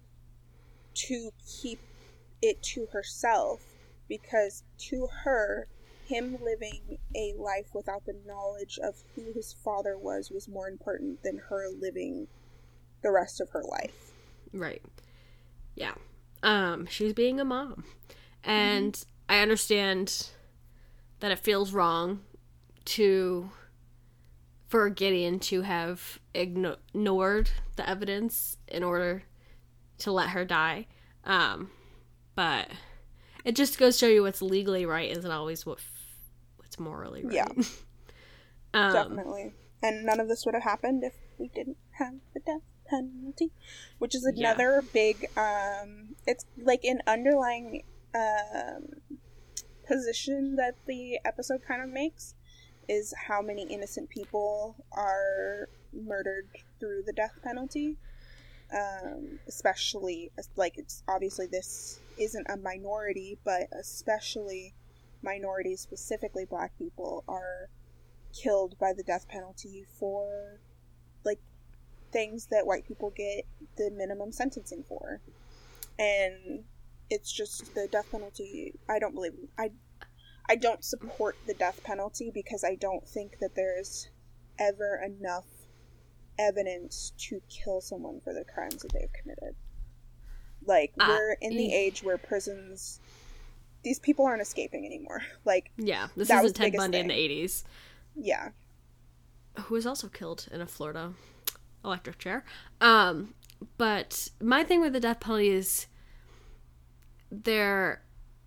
to keep it to herself, because to her, him living a life without the knowledge of who his father was was more important than her living the rest of her life. Right. Yeah. Um, she was being a mom. And mm-hmm. I understand that it feels wrong to for Gideon to have igno- ignored the evidence in order to let her die. Um, but it just goes to show you what's legally right isn't always what what's morally right. Yeah. um, Definitely. And none of this would have happened if we didn't have the death penalty, which is another yeah. big, um, it's like an underlying um, position that the episode kind of makes, is how many innocent people are murdered through the death penalty. Um, especially, like, it's obviously this isn't a minority, but especially minorities, specifically black people, are killed by the death penalty for, like, things that white people get the minimum sentencing for. And it's just the death penalty, I don't believe, I, I don't support the death penalty because I don't think that there's ever enough evidence to kill someone for the crimes that they've committed. Like, uh, we're in the age where prisons, these people aren't escaping anymore. Like, yeah, this is Ted Bundy thing. In the eighties. Yeah. Who was also killed in a Florida electric chair. Um, but my thing with the death penalty is there,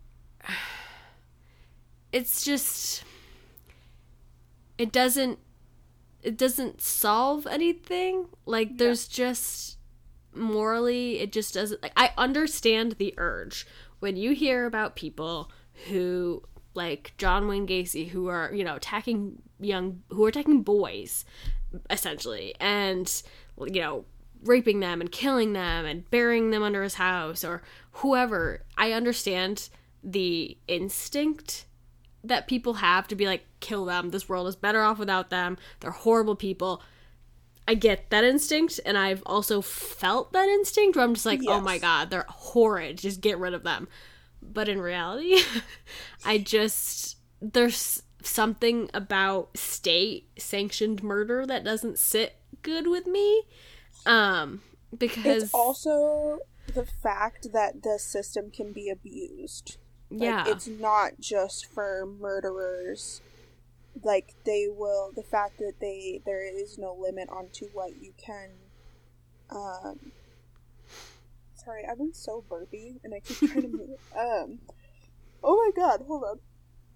it's just, it doesn't, it doesn't solve anything. Like, there's yeah. just, morally, it just doesn't, like, I understand the urge when you hear about people who, like John Wayne Gacy, who are, you know, attacking young, who are attacking boys, essentially, and, you know, raping them and killing them and burying them under his house, or whoever. I understand the instinct that people have to be like, kill them, this world is better off without them, they're horrible people. I get that instinct, and I've also felt that instinct where I'm just like, yes. oh my god, they're horrid, just get rid of them. But in reality, I just, there's something about state-sanctioned murder that doesn't sit good with me. Um, because... It's also the fact that the system can be abused. Yeah. Like, it's not just for murderers. Like, they will, the fact that they, there is no limit onto what you can, um... Sorry, I've been so burpy, and I keep trying to move. Um, oh my god, hold on.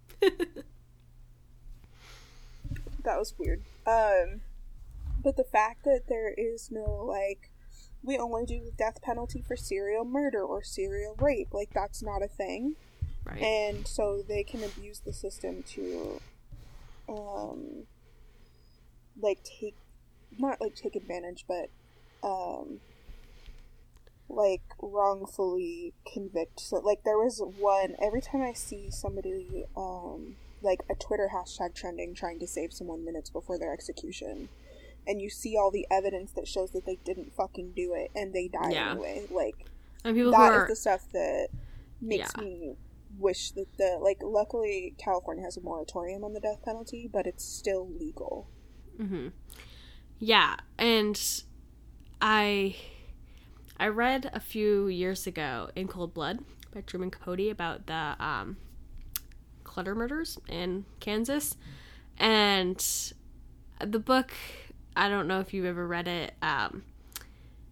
That was weird. Um, but the fact that there is no, like, we only do the death penalty for serial murder or serial rape, like, that's not a thing. Right. And so they can abuse the system to, um, like, take, not, like, take advantage, but, um... like, wrongfully convict. So, like, there was one, every time I see somebody, um, like, a Twitter hashtag trending trying to save someone minutes before their execution, and you see all the evidence that shows that they didn't fucking do it, and they die yeah. anyway, like, and people that are... is the stuff that makes yeah. me wish that the, like, luckily California has a moratorium on the death penalty, but it's still legal. Mm-hmm. Yeah, and I... I read a few years ago In Cold Blood by Truman Capote about the um, Clutter murders in Kansas. And the book, I don't know if you've ever read it, um,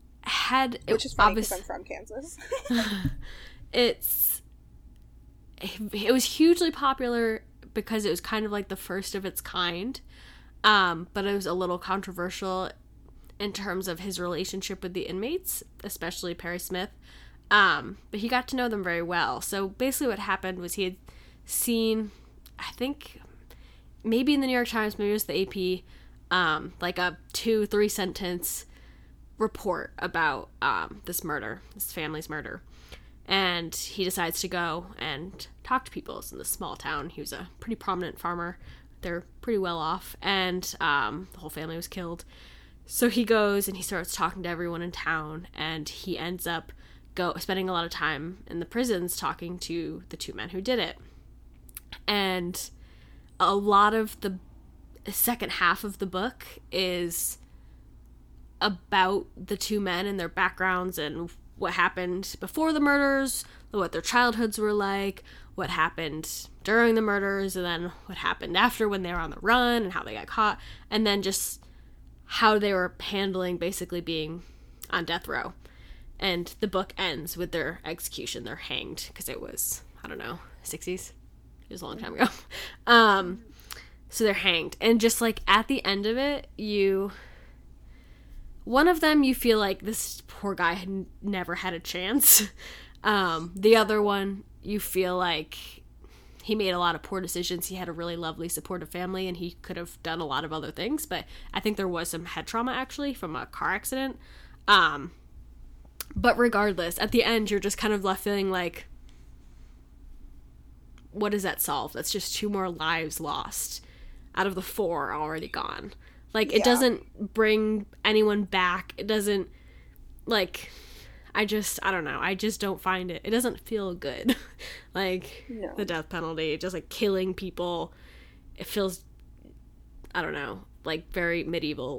had it, which is funny because obvious- I'm from Kansas. it's it was hugely popular because it was kind of like the first of its kind, um, but it was a little controversial in terms of his relationship with the inmates, especially Perry Smith. Um, but he got to know them very well. So basically what happened was he had seen, I think, maybe in the New York Times, maybe it was the A P, um, like a two, three sentence report about um, this murder, this family's murder. And he decides to go and talk to people. It's in this small town. He was a pretty prominent farmer. They're pretty well off. And um, the whole family was killed. So he goes and he starts talking to everyone in town. And he ends up go spending a lot of time in the prisons talking to the two men who did it. And a lot of the second half of the book is about the two men and their backgrounds and what happened before the murders, what their childhoods were like, what happened during the murders, and then what happened after when they were on the run and how they got caught, and then just how they were handling basically being on death row. And the book ends with their execution. They're hanged because it was, I don't know, sixties. It was a long time ago. Um, so they're hanged. And just like at the end of it, you... One of them, you feel like this poor guy had n- never had a chance. Um, the other one, you feel like he made a lot of poor decisions. He had a really lovely, supportive family, and he could have done a lot of other things. But I think there was some head trauma, actually, from a car accident. Um, but regardless, at the end, you're just kind of left feeling like, what does that solve? That's just two more lives lost out of the four already gone. Like, it yeah. doesn't bring anyone back. It doesn't, like, I just, I don't know. I just don't find it. It doesn't feel good. Like, no. The death penalty, just, like, killing people. It feels, I don't know, like, very medieval.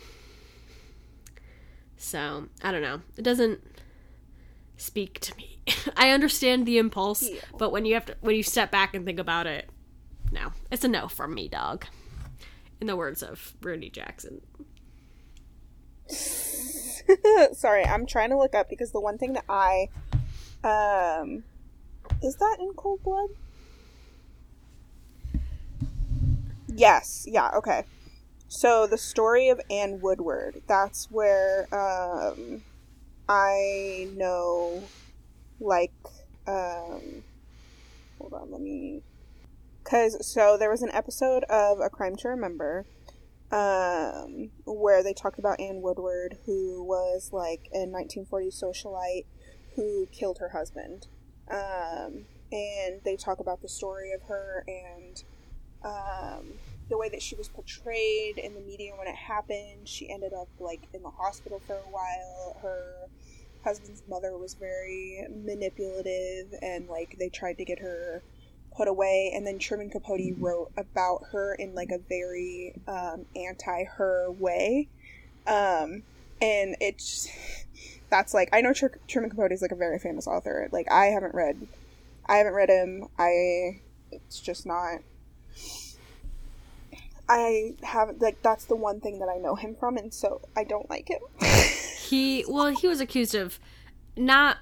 So, I don't know. It doesn't speak to me. I understand the impulse, yeah. but when you have to, when you step back and think about it, no. It's a no from me, dog. In the words of Rudy Jackson. Sorry, I'm trying to look up because the one thing that I um is that in Cold Blood? Yes, yeah, okay. So the story of Anne Woodward, that's where um I know like um hold on, let me Because, so, there was an episode of A Crime to Remember, um, where they talked about Anne Woodward, who was, like, a nineteen forties socialite who killed her husband. Um, and they talk about the story of her and, um, the way that she was portrayed in the media when it happened. She ended up, like, in the hospital for a while. Her husband's mother was very manipulative, and, like, they tried to get her put away, and then Truman Capote wrote about her in like a very um, anti-her way, um, and it's that's like I know Tr- Truman Capote is like a very famous author. Like I haven't read, I haven't read him. I it's just not. I have like that's the one thing that I know him from, and so I don't like him. he well, he was accused of not.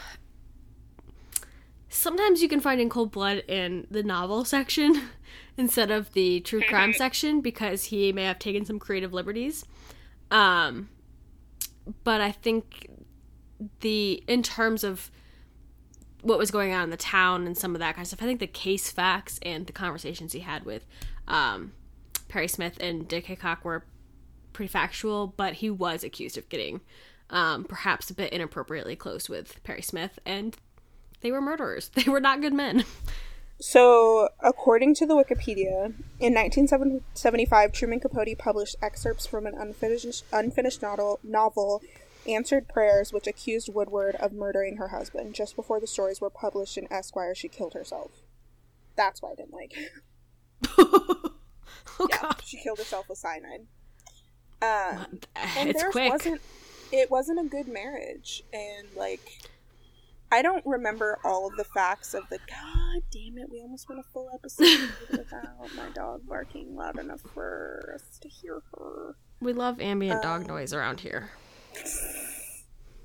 Sometimes you can find in Cold Blood in the novel section instead of the true crime section because he may have taken some creative liberties. Um, but I think the in terms of what was going on in the town and some of that kind of stuff, I think the case facts and the conversations he had with um, Perry Smith and Dick Hickok were pretty factual, but he was accused of getting um, perhaps a bit inappropriately close with Perry Smith, and they were murderers. They were not good men. So, according to the Wikipedia, in nineteen seventy-five, Truman Capote published excerpts from an unfinished, unfinished novel, novel, Answered Prayers, which accused Woodward of murdering her husband. Just before the stories were published in Esquire, she killed herself. That's why I didn't like it. oh, yeah, God. She killed herself with cyanide. Um, and it's there quick. wasn't. It wasn't a good marriage, and like. I don't remember all of the facts of the... God damn it, we almost went a full episode without my dog barking loud enough for us to hear her. We love ambient um, dog noise around here.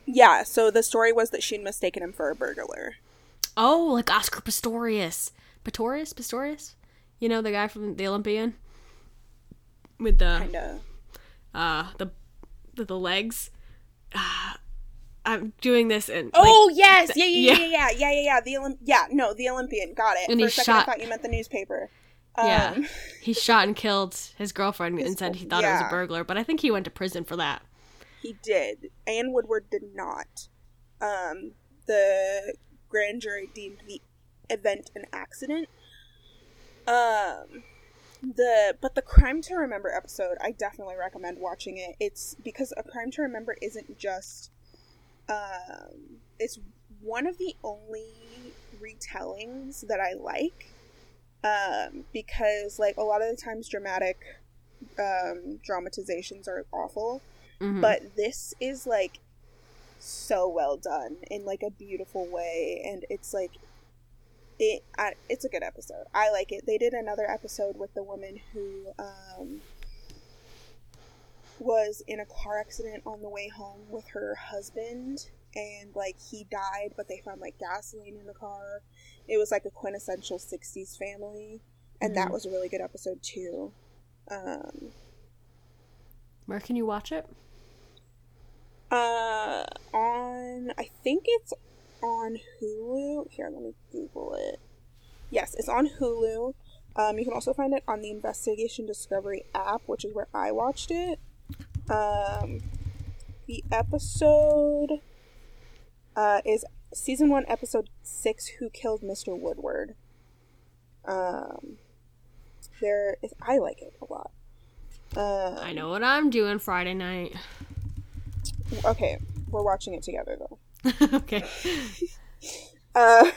Yeah, so the story was that she'd mistaken him for a burglar. Oh, like Oscar Pistorius. Pistorius? Pistorius? You know, the guy from the Olympian? With the... Kinda. Uh, the, the, the legs. Uh, I'm doing this in... Oh, like, yes! Yeah, yeah, yeah, yeah, yeah, yeah, yeah. The Olymp- yeah, no, the Olympian. Got it. And For he a second, shot... I thought you meant the newspaper. Um, yeah. He shot and killed his girlfriend his, and said he thought yeah. it was a burglar, but I think he went to prison for that. He did. Anne Woodward did not. Um, the grand jury deemed the event an accident. Um, the but the Crime to Remember episode, I definitely recommend watching it. It's because A Crime to Remember isn't just, um, it's one of the only retellings that I like. Um, because like a lot of the times dramatic, um, dramatizations are awful. Mm-hmm. But this is, like, so well done in, like, a beautiful way. And it's, like, it. I, it's a good episode. I like it. They did another episode with the woman who um, was in a car accident on the way home with her husband. And, like, he died, but they found, like, gasoline in the car. It was, like, a quintessential sixties family. And mm-hmm. that was a really good episode, too. Um, Where can you watch it? Uh, on, I think it's on Hulu. Here, let me Google it. Yes, it's on Hulu. Um, you can also find it on the Investigation Discovery app, which is where I watched it. Um, the episode, uh, is season one, episode six, Who Killed Mister Woodward. Um, there is, I like it a lot. Um, I know what I'm doing Friday night. Okay, we're watching it together, though. Okay. uh,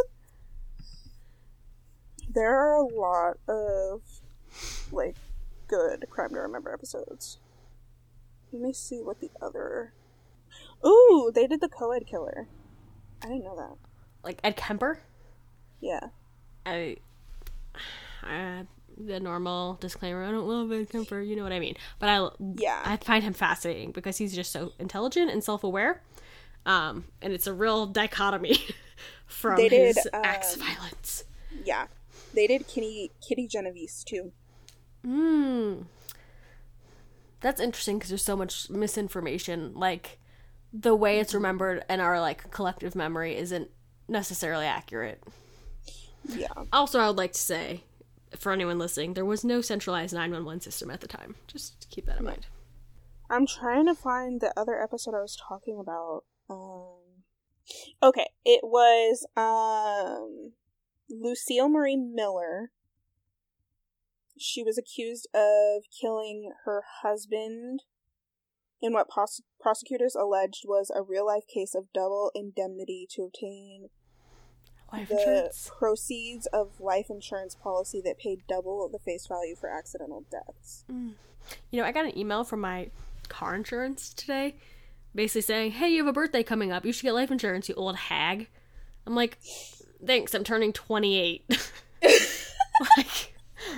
there are a lot of, like, good Crime to Remember episodes. Let me see what the other... Ooh, they did the co-ed killer. I didn't know that. Like Ed Kemper? Yeah. I... I the normal disclaimer, I don't love Ed Kemper, you know what I mean. But I, yeah. I find him fascinating because he's just so intelligent and self-aware. Um, and it's a real dichotomy from they his did, um, acts of violence. Yeah. They did Kitty, Kitty Genovese, too. Mm. That's interesting because there's so much misinformation. Like, the way it's remembered in our, like, collective memory isn't necessarily accurate. Yeah. Also, I would like to say, for anyone listening, there was no centralized nine one one system at the time. Just keep that in mind. I'm trying to find the other episode I was talking about. Um, okay, it was um, Lucille Marie Miller. She was accused of killing her husband in what pos- prosecutors alleged was a real-life case of double indemnity to obtain life the insurance? proceeds of life insurance policy that paid double the face value for accidental deaths. Mm. You know, I got an email from my car insurance today basically saying, hey, you have a birthday coming up. You should get life insurance, you old hag. I'm like, thanks, I'm turning twenty-eight. Like...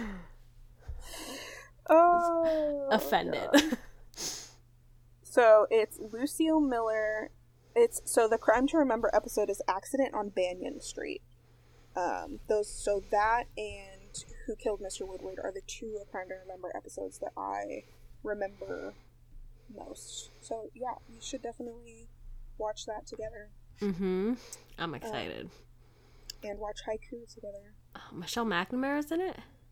Oh, offended. So it's Lucille Miller. It's so the Crime to Remember episode is Accident on Banyan Street. Um, those so that and Who Killed Mister Woodward are the two Crime to Remember episodes that I remember most. So yeah, you should definitely watch that together. Mm-hmm. I'm excited. Um, and watch Haiku together. Oh, Michelle McNamara's in it?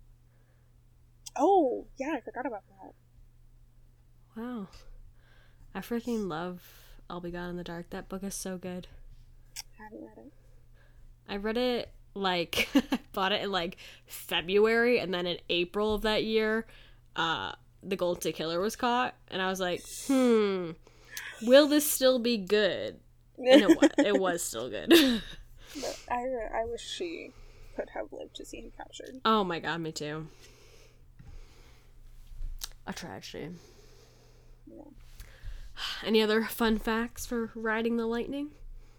Oh, yeah, I forgot about that. Wow. I freaking love I'll Be Gone in the Dark. That book is so good. I haven't read it. I read it, like, I bought it in, like, February, and then in April of that year, uh, the Golden State Killer was caught, and I was like, hmm, will this still be good? And it was, it was still good. But I, I wish she could have lived to see him captured. Oh my god, me too. A tragedy. Yeah. Any other fun facts for Riding the Lightning?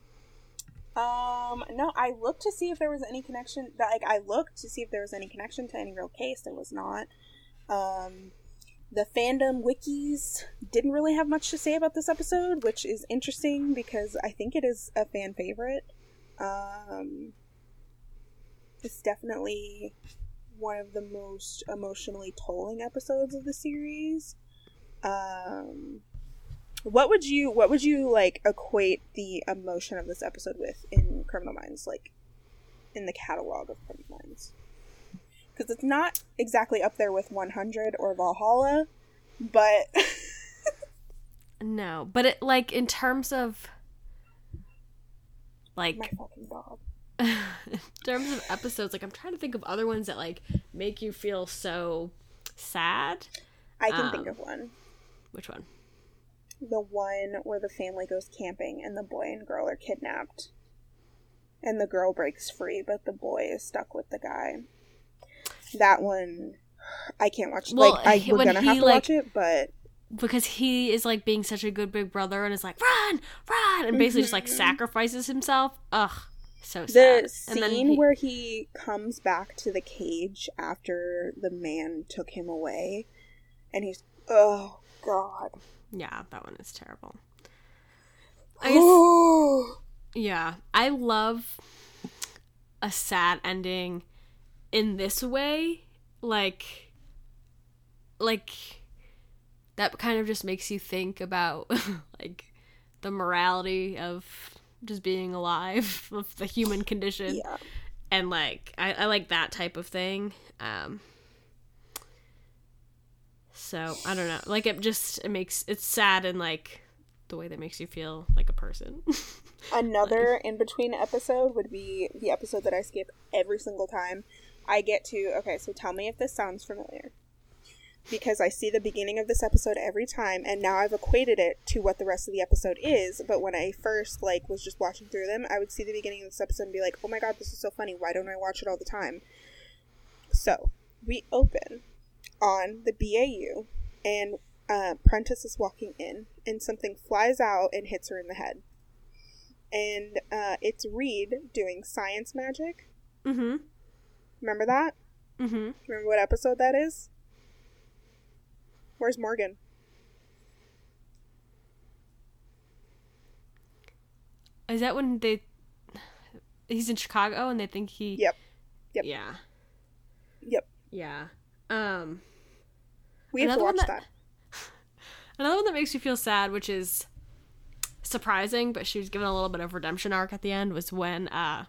Um, no, I looked to see if there was any connection. Like, I looked to see if there was any connection to any real case. There was not. Um, the fandom wikis didn't really have much to say about this episode, which is interesting because I think it is a fan favorite. Um, it's definitely one of the most emotionally tolling episodes of the series. Um, what would you, what would you, like, equate the emotion of this episode with in Criminal Minds, like, in the catalog of Criminal Minds? Because it's not exactly up there with one hundred or Valhalla, but... No, but it, like, in terms of, like... My fucking dog. In terms of episodes, like, I'm trying to think of other ones that, like, make you feel so sad. I can um, think of one. Which one? The one where the family goes camping and the boy and girl are kidnapped. And the girl breaks free, but the boy is stuck with the guy. That one, I can't watch. Well, like, I, we're gonna he, have to like, watch it, but... Because he is, like, being such a good big brother and is like, run, run, and basically just, like, Mm-hmm. sacrifices himself. Ugh, so sad. The And then scene he- where he comes back to the cage after the man took him away, and he's... Oh, God. Yeah, that one is terrible. I guess, I yeah, I love a sad ending in this way. Like, like, that kind of just makes you think about, like, the morality of just being alive, of the human condition. Yeah. And, like, I, I like that type of thing. Um, so, I don't know. Like, it just, it makes, it's sad in, like, the way that makes you feel like a person. Another in-between episode would be the episode that I skip every single time I get to... Okay, so tell me if this sounds familiar. Because I see the beginning of this episode every time, and now I've equated it to what the rest of the episode is, but when I first, like, was just watching through them, I would see the beginning of this episode and be like, oh my god, this is so funny, why don't I watch it all the time? So, we open on the B A U, and uh, Prentice is walking in, and something flies out and hits her in the head. And uh, it's Reed doing science magic. Mm-hmm. Remember that? Mm-hmm. Remember what episode that is? Where's Morgan? Is that when they... He's in Chicago and they think he... Yep. Yep. Yeah. Yep. Yeah. Um... We have to Another one watch that- that. Another one that makes you feel sad, which is surprising, but she was given a little bit of redemption arc at the end, was when uh,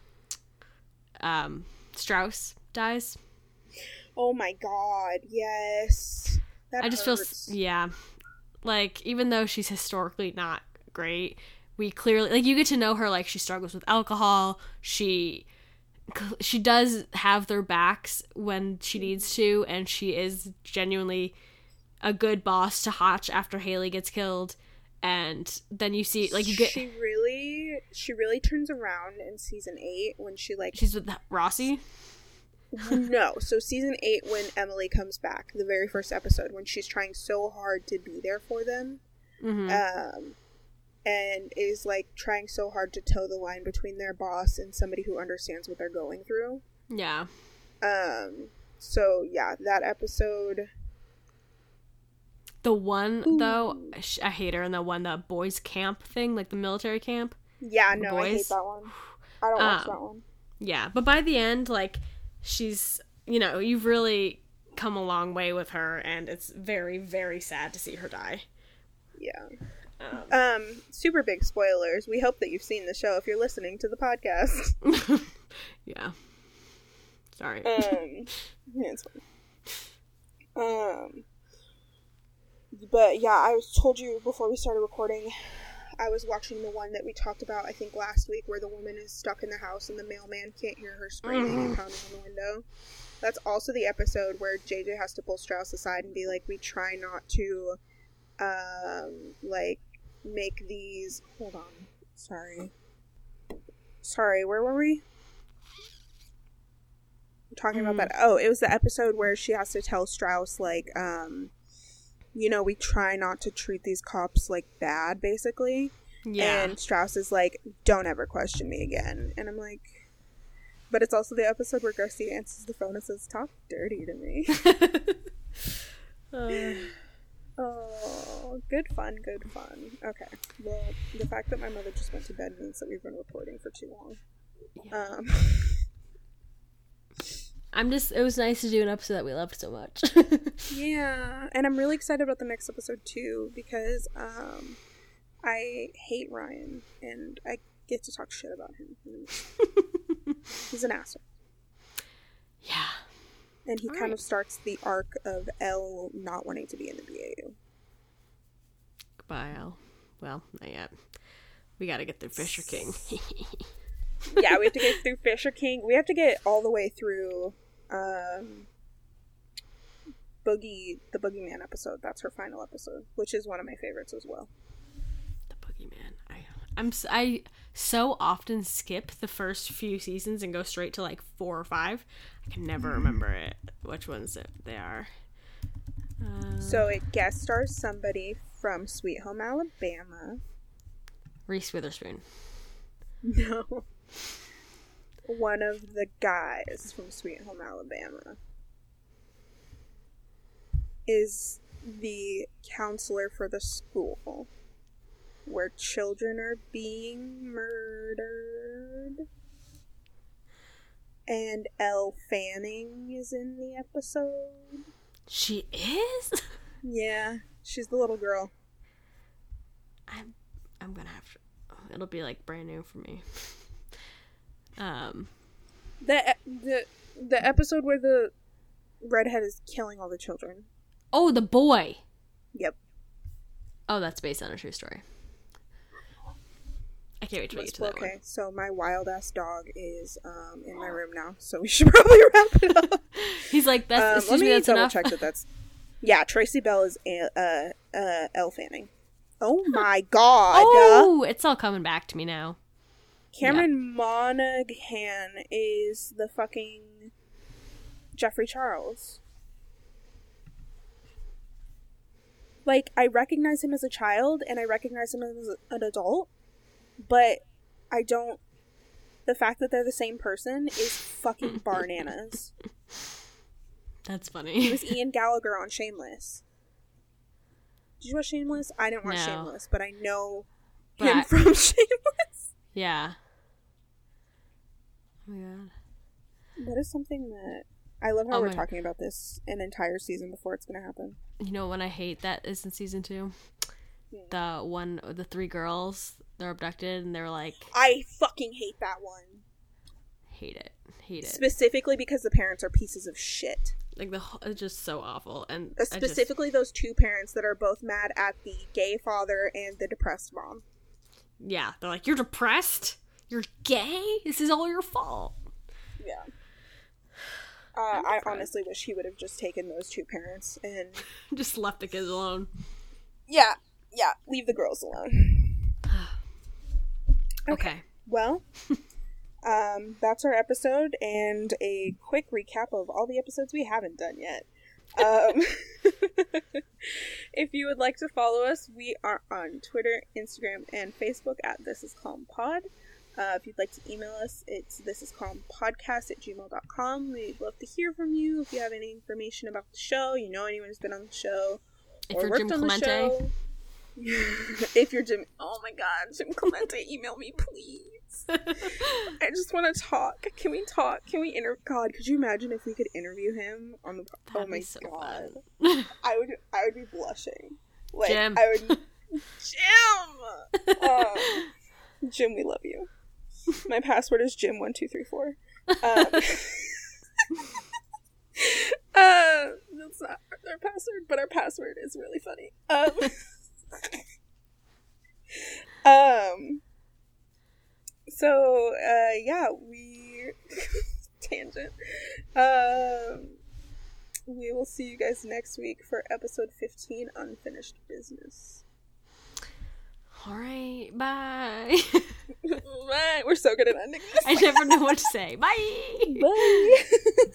um, Strauss dies. Oh my god, yes. That I just hurts. feel, yeah, like, even though she's historically not great, we clearly, like, you get to know her, like, she struggles with alcohol, she, she does have their backs when she needs to, and she is genuinely a good boss to Hotch after Haley gets killed, and then you see, like, you get... She really, she really turns around in season eight when she, like... She's with Rossi? No, so season eight when Emily comes back, the very first episode, when she's trying so hard to be there for them, Mm-hmm. um, and is, like, trying so hard to toe the line between their boss and somebody who understands what they're going through. Yeah. Um, so, yeah, that episode... The one, Ooh. though, I, sh- I hate her in the one, the boys' camp thing, like the military camp. Yeah, The no, I hate boys. that one. I don't watch Um, that one. Yeah, but by the end, like, she's, you know, you've really come a long way with her, and it's very, very sad to see her die. Yeah. Um, Um, super big spoilers. We hope that you've seen the show if you're listening to the podcast. yeah. Sorry. Um, yeah, it's fine. Um, but yeah, I was told you before we started recording, I was watching the one that we talked about, I think last week, where the woman is stuck in the house and the mailman can't hear her screaming and pounding on the window. That's also the episode where J J has to pull Strauss aside and be like, we try not to, um, like, make these... Hold on. Sorry. Sorry, where were we? We're talking Mm. about that. Oh, it was the episode where she has to tell Strauss, like, um, you know, we try not to treat these cops, like, bad, basically. yeah. And Strauss is like, don't ever question me again. And I'm like... But it's also the episode where Garcia answers the phone and says, talk dirty to me. Uh, oh, good fun, good fun. Okay. Well, the fact that my mother just went to bed means that we've been recording for too long. yeah. Um, I'm just, it was nice to do an episode that we loved so much. yeah, and I'm really excited about the next episode too because um, I hate Ryan and I get to talk shit about him. He's an asshole. Yeah. And he All kind right. of starts the arc of Elle not wanting to be in the B A U. Goodbye, Al. Well, not yet. We gotta get through Fisher King. Yeah, we have to get through Fisher King. We have to get all the way through um, Boogie, the Boogeyman episode. That's her final episode, which is one of my favorites as well. The Boogeyman. I, I'm, s- I so often skip the first few seasons and go straight to like four or five. I can never remember it, which ones it, they are. Uh, So it guest stars somebody from Sweet Home Alabama. Reese Witherspoon. No. One of the guys from Sweet Home Alabama is the counselor for the school where children are being murdered. And Elle Fanning is in the episode. She is? Yeah, she's the little girl. I'm I'm gonna have to. It'll be like brand new for me. Um. The the the episode where the redhead is killing all the children. Oh, the boy. Yep. Oh, that's based on a true story. I can't wait to get to that Okay, one. so my wild ass dog is um in my room now, so we should probably wrap it up. He's like, that's. Um, excuse let me, me that's double enough. check that that's. Yeah, Tracy Bell is uh uh Elle Fanning. Oh my god. Oh, it's all coming back to me now. Cameron Monaghan is the fucking Jeffrey Charles. Like, I recognize him as a child and I recognize him as an adult, but I don't. The fact that they're the same person is fucking bananas. That's He funny. was Ian Gallagher on Shameless. Did you watch Shameless? I didn't watch No. Shameless, but I know But him I- from Shameless. Yeah. Oh my god. That is something that I love how Oh we're my- talking about this an entire season before it's gonna happen. You know when I hate that is in season two? The one, the three girls, they're abducted and they're like, I fucking hate that one. hate it. Hate it. Specifically because the parents are pieces of shit. Like, the whole, it's just so awful. And Uh, I just, Specifically those two parents that are both mad at the gay father and the depressed mom. yeah, they're like, you're depressed? You're gay? This is all your fault. Yeah. Uh, I honestly wish he would have just taken those two parents and... Just left the kids alone. Yeah, yeah, leave the girls alone. Okay. Well, um, that's our episode and a quick recap of all the episodes we haven't done yet. Um, if you would like to follow us, we are on Twitter, Instagram, and Facebook at This Is Calm Pod. Uh, if you'd like to email us, it's this is calm podcast at gmail dot com. We'd love to hear from you. If you have any information about the show, you know anyone who's been on the show, If or you're worked Jim on the Clemente, show. If you're Jim, oh my god, Jim Clemente, email me please. I just want to talk. Can we talk? Can we inter? God, could you imagine if we could interview him on the? That'd oh my be so god, fun. I would. I would be blushing. Like Jim. I would. Jim. Um, Jim, we love you. My password is Jim one two three four. Um, uh, that's not our password, but our password is really funny. Um, um so uh yeah, we tangent. Um we will see you guys next week for episode fifteen, Unfinished Business. All right, bye. Bye. We're so good at ending this. I never know what to say. Bye. Bye.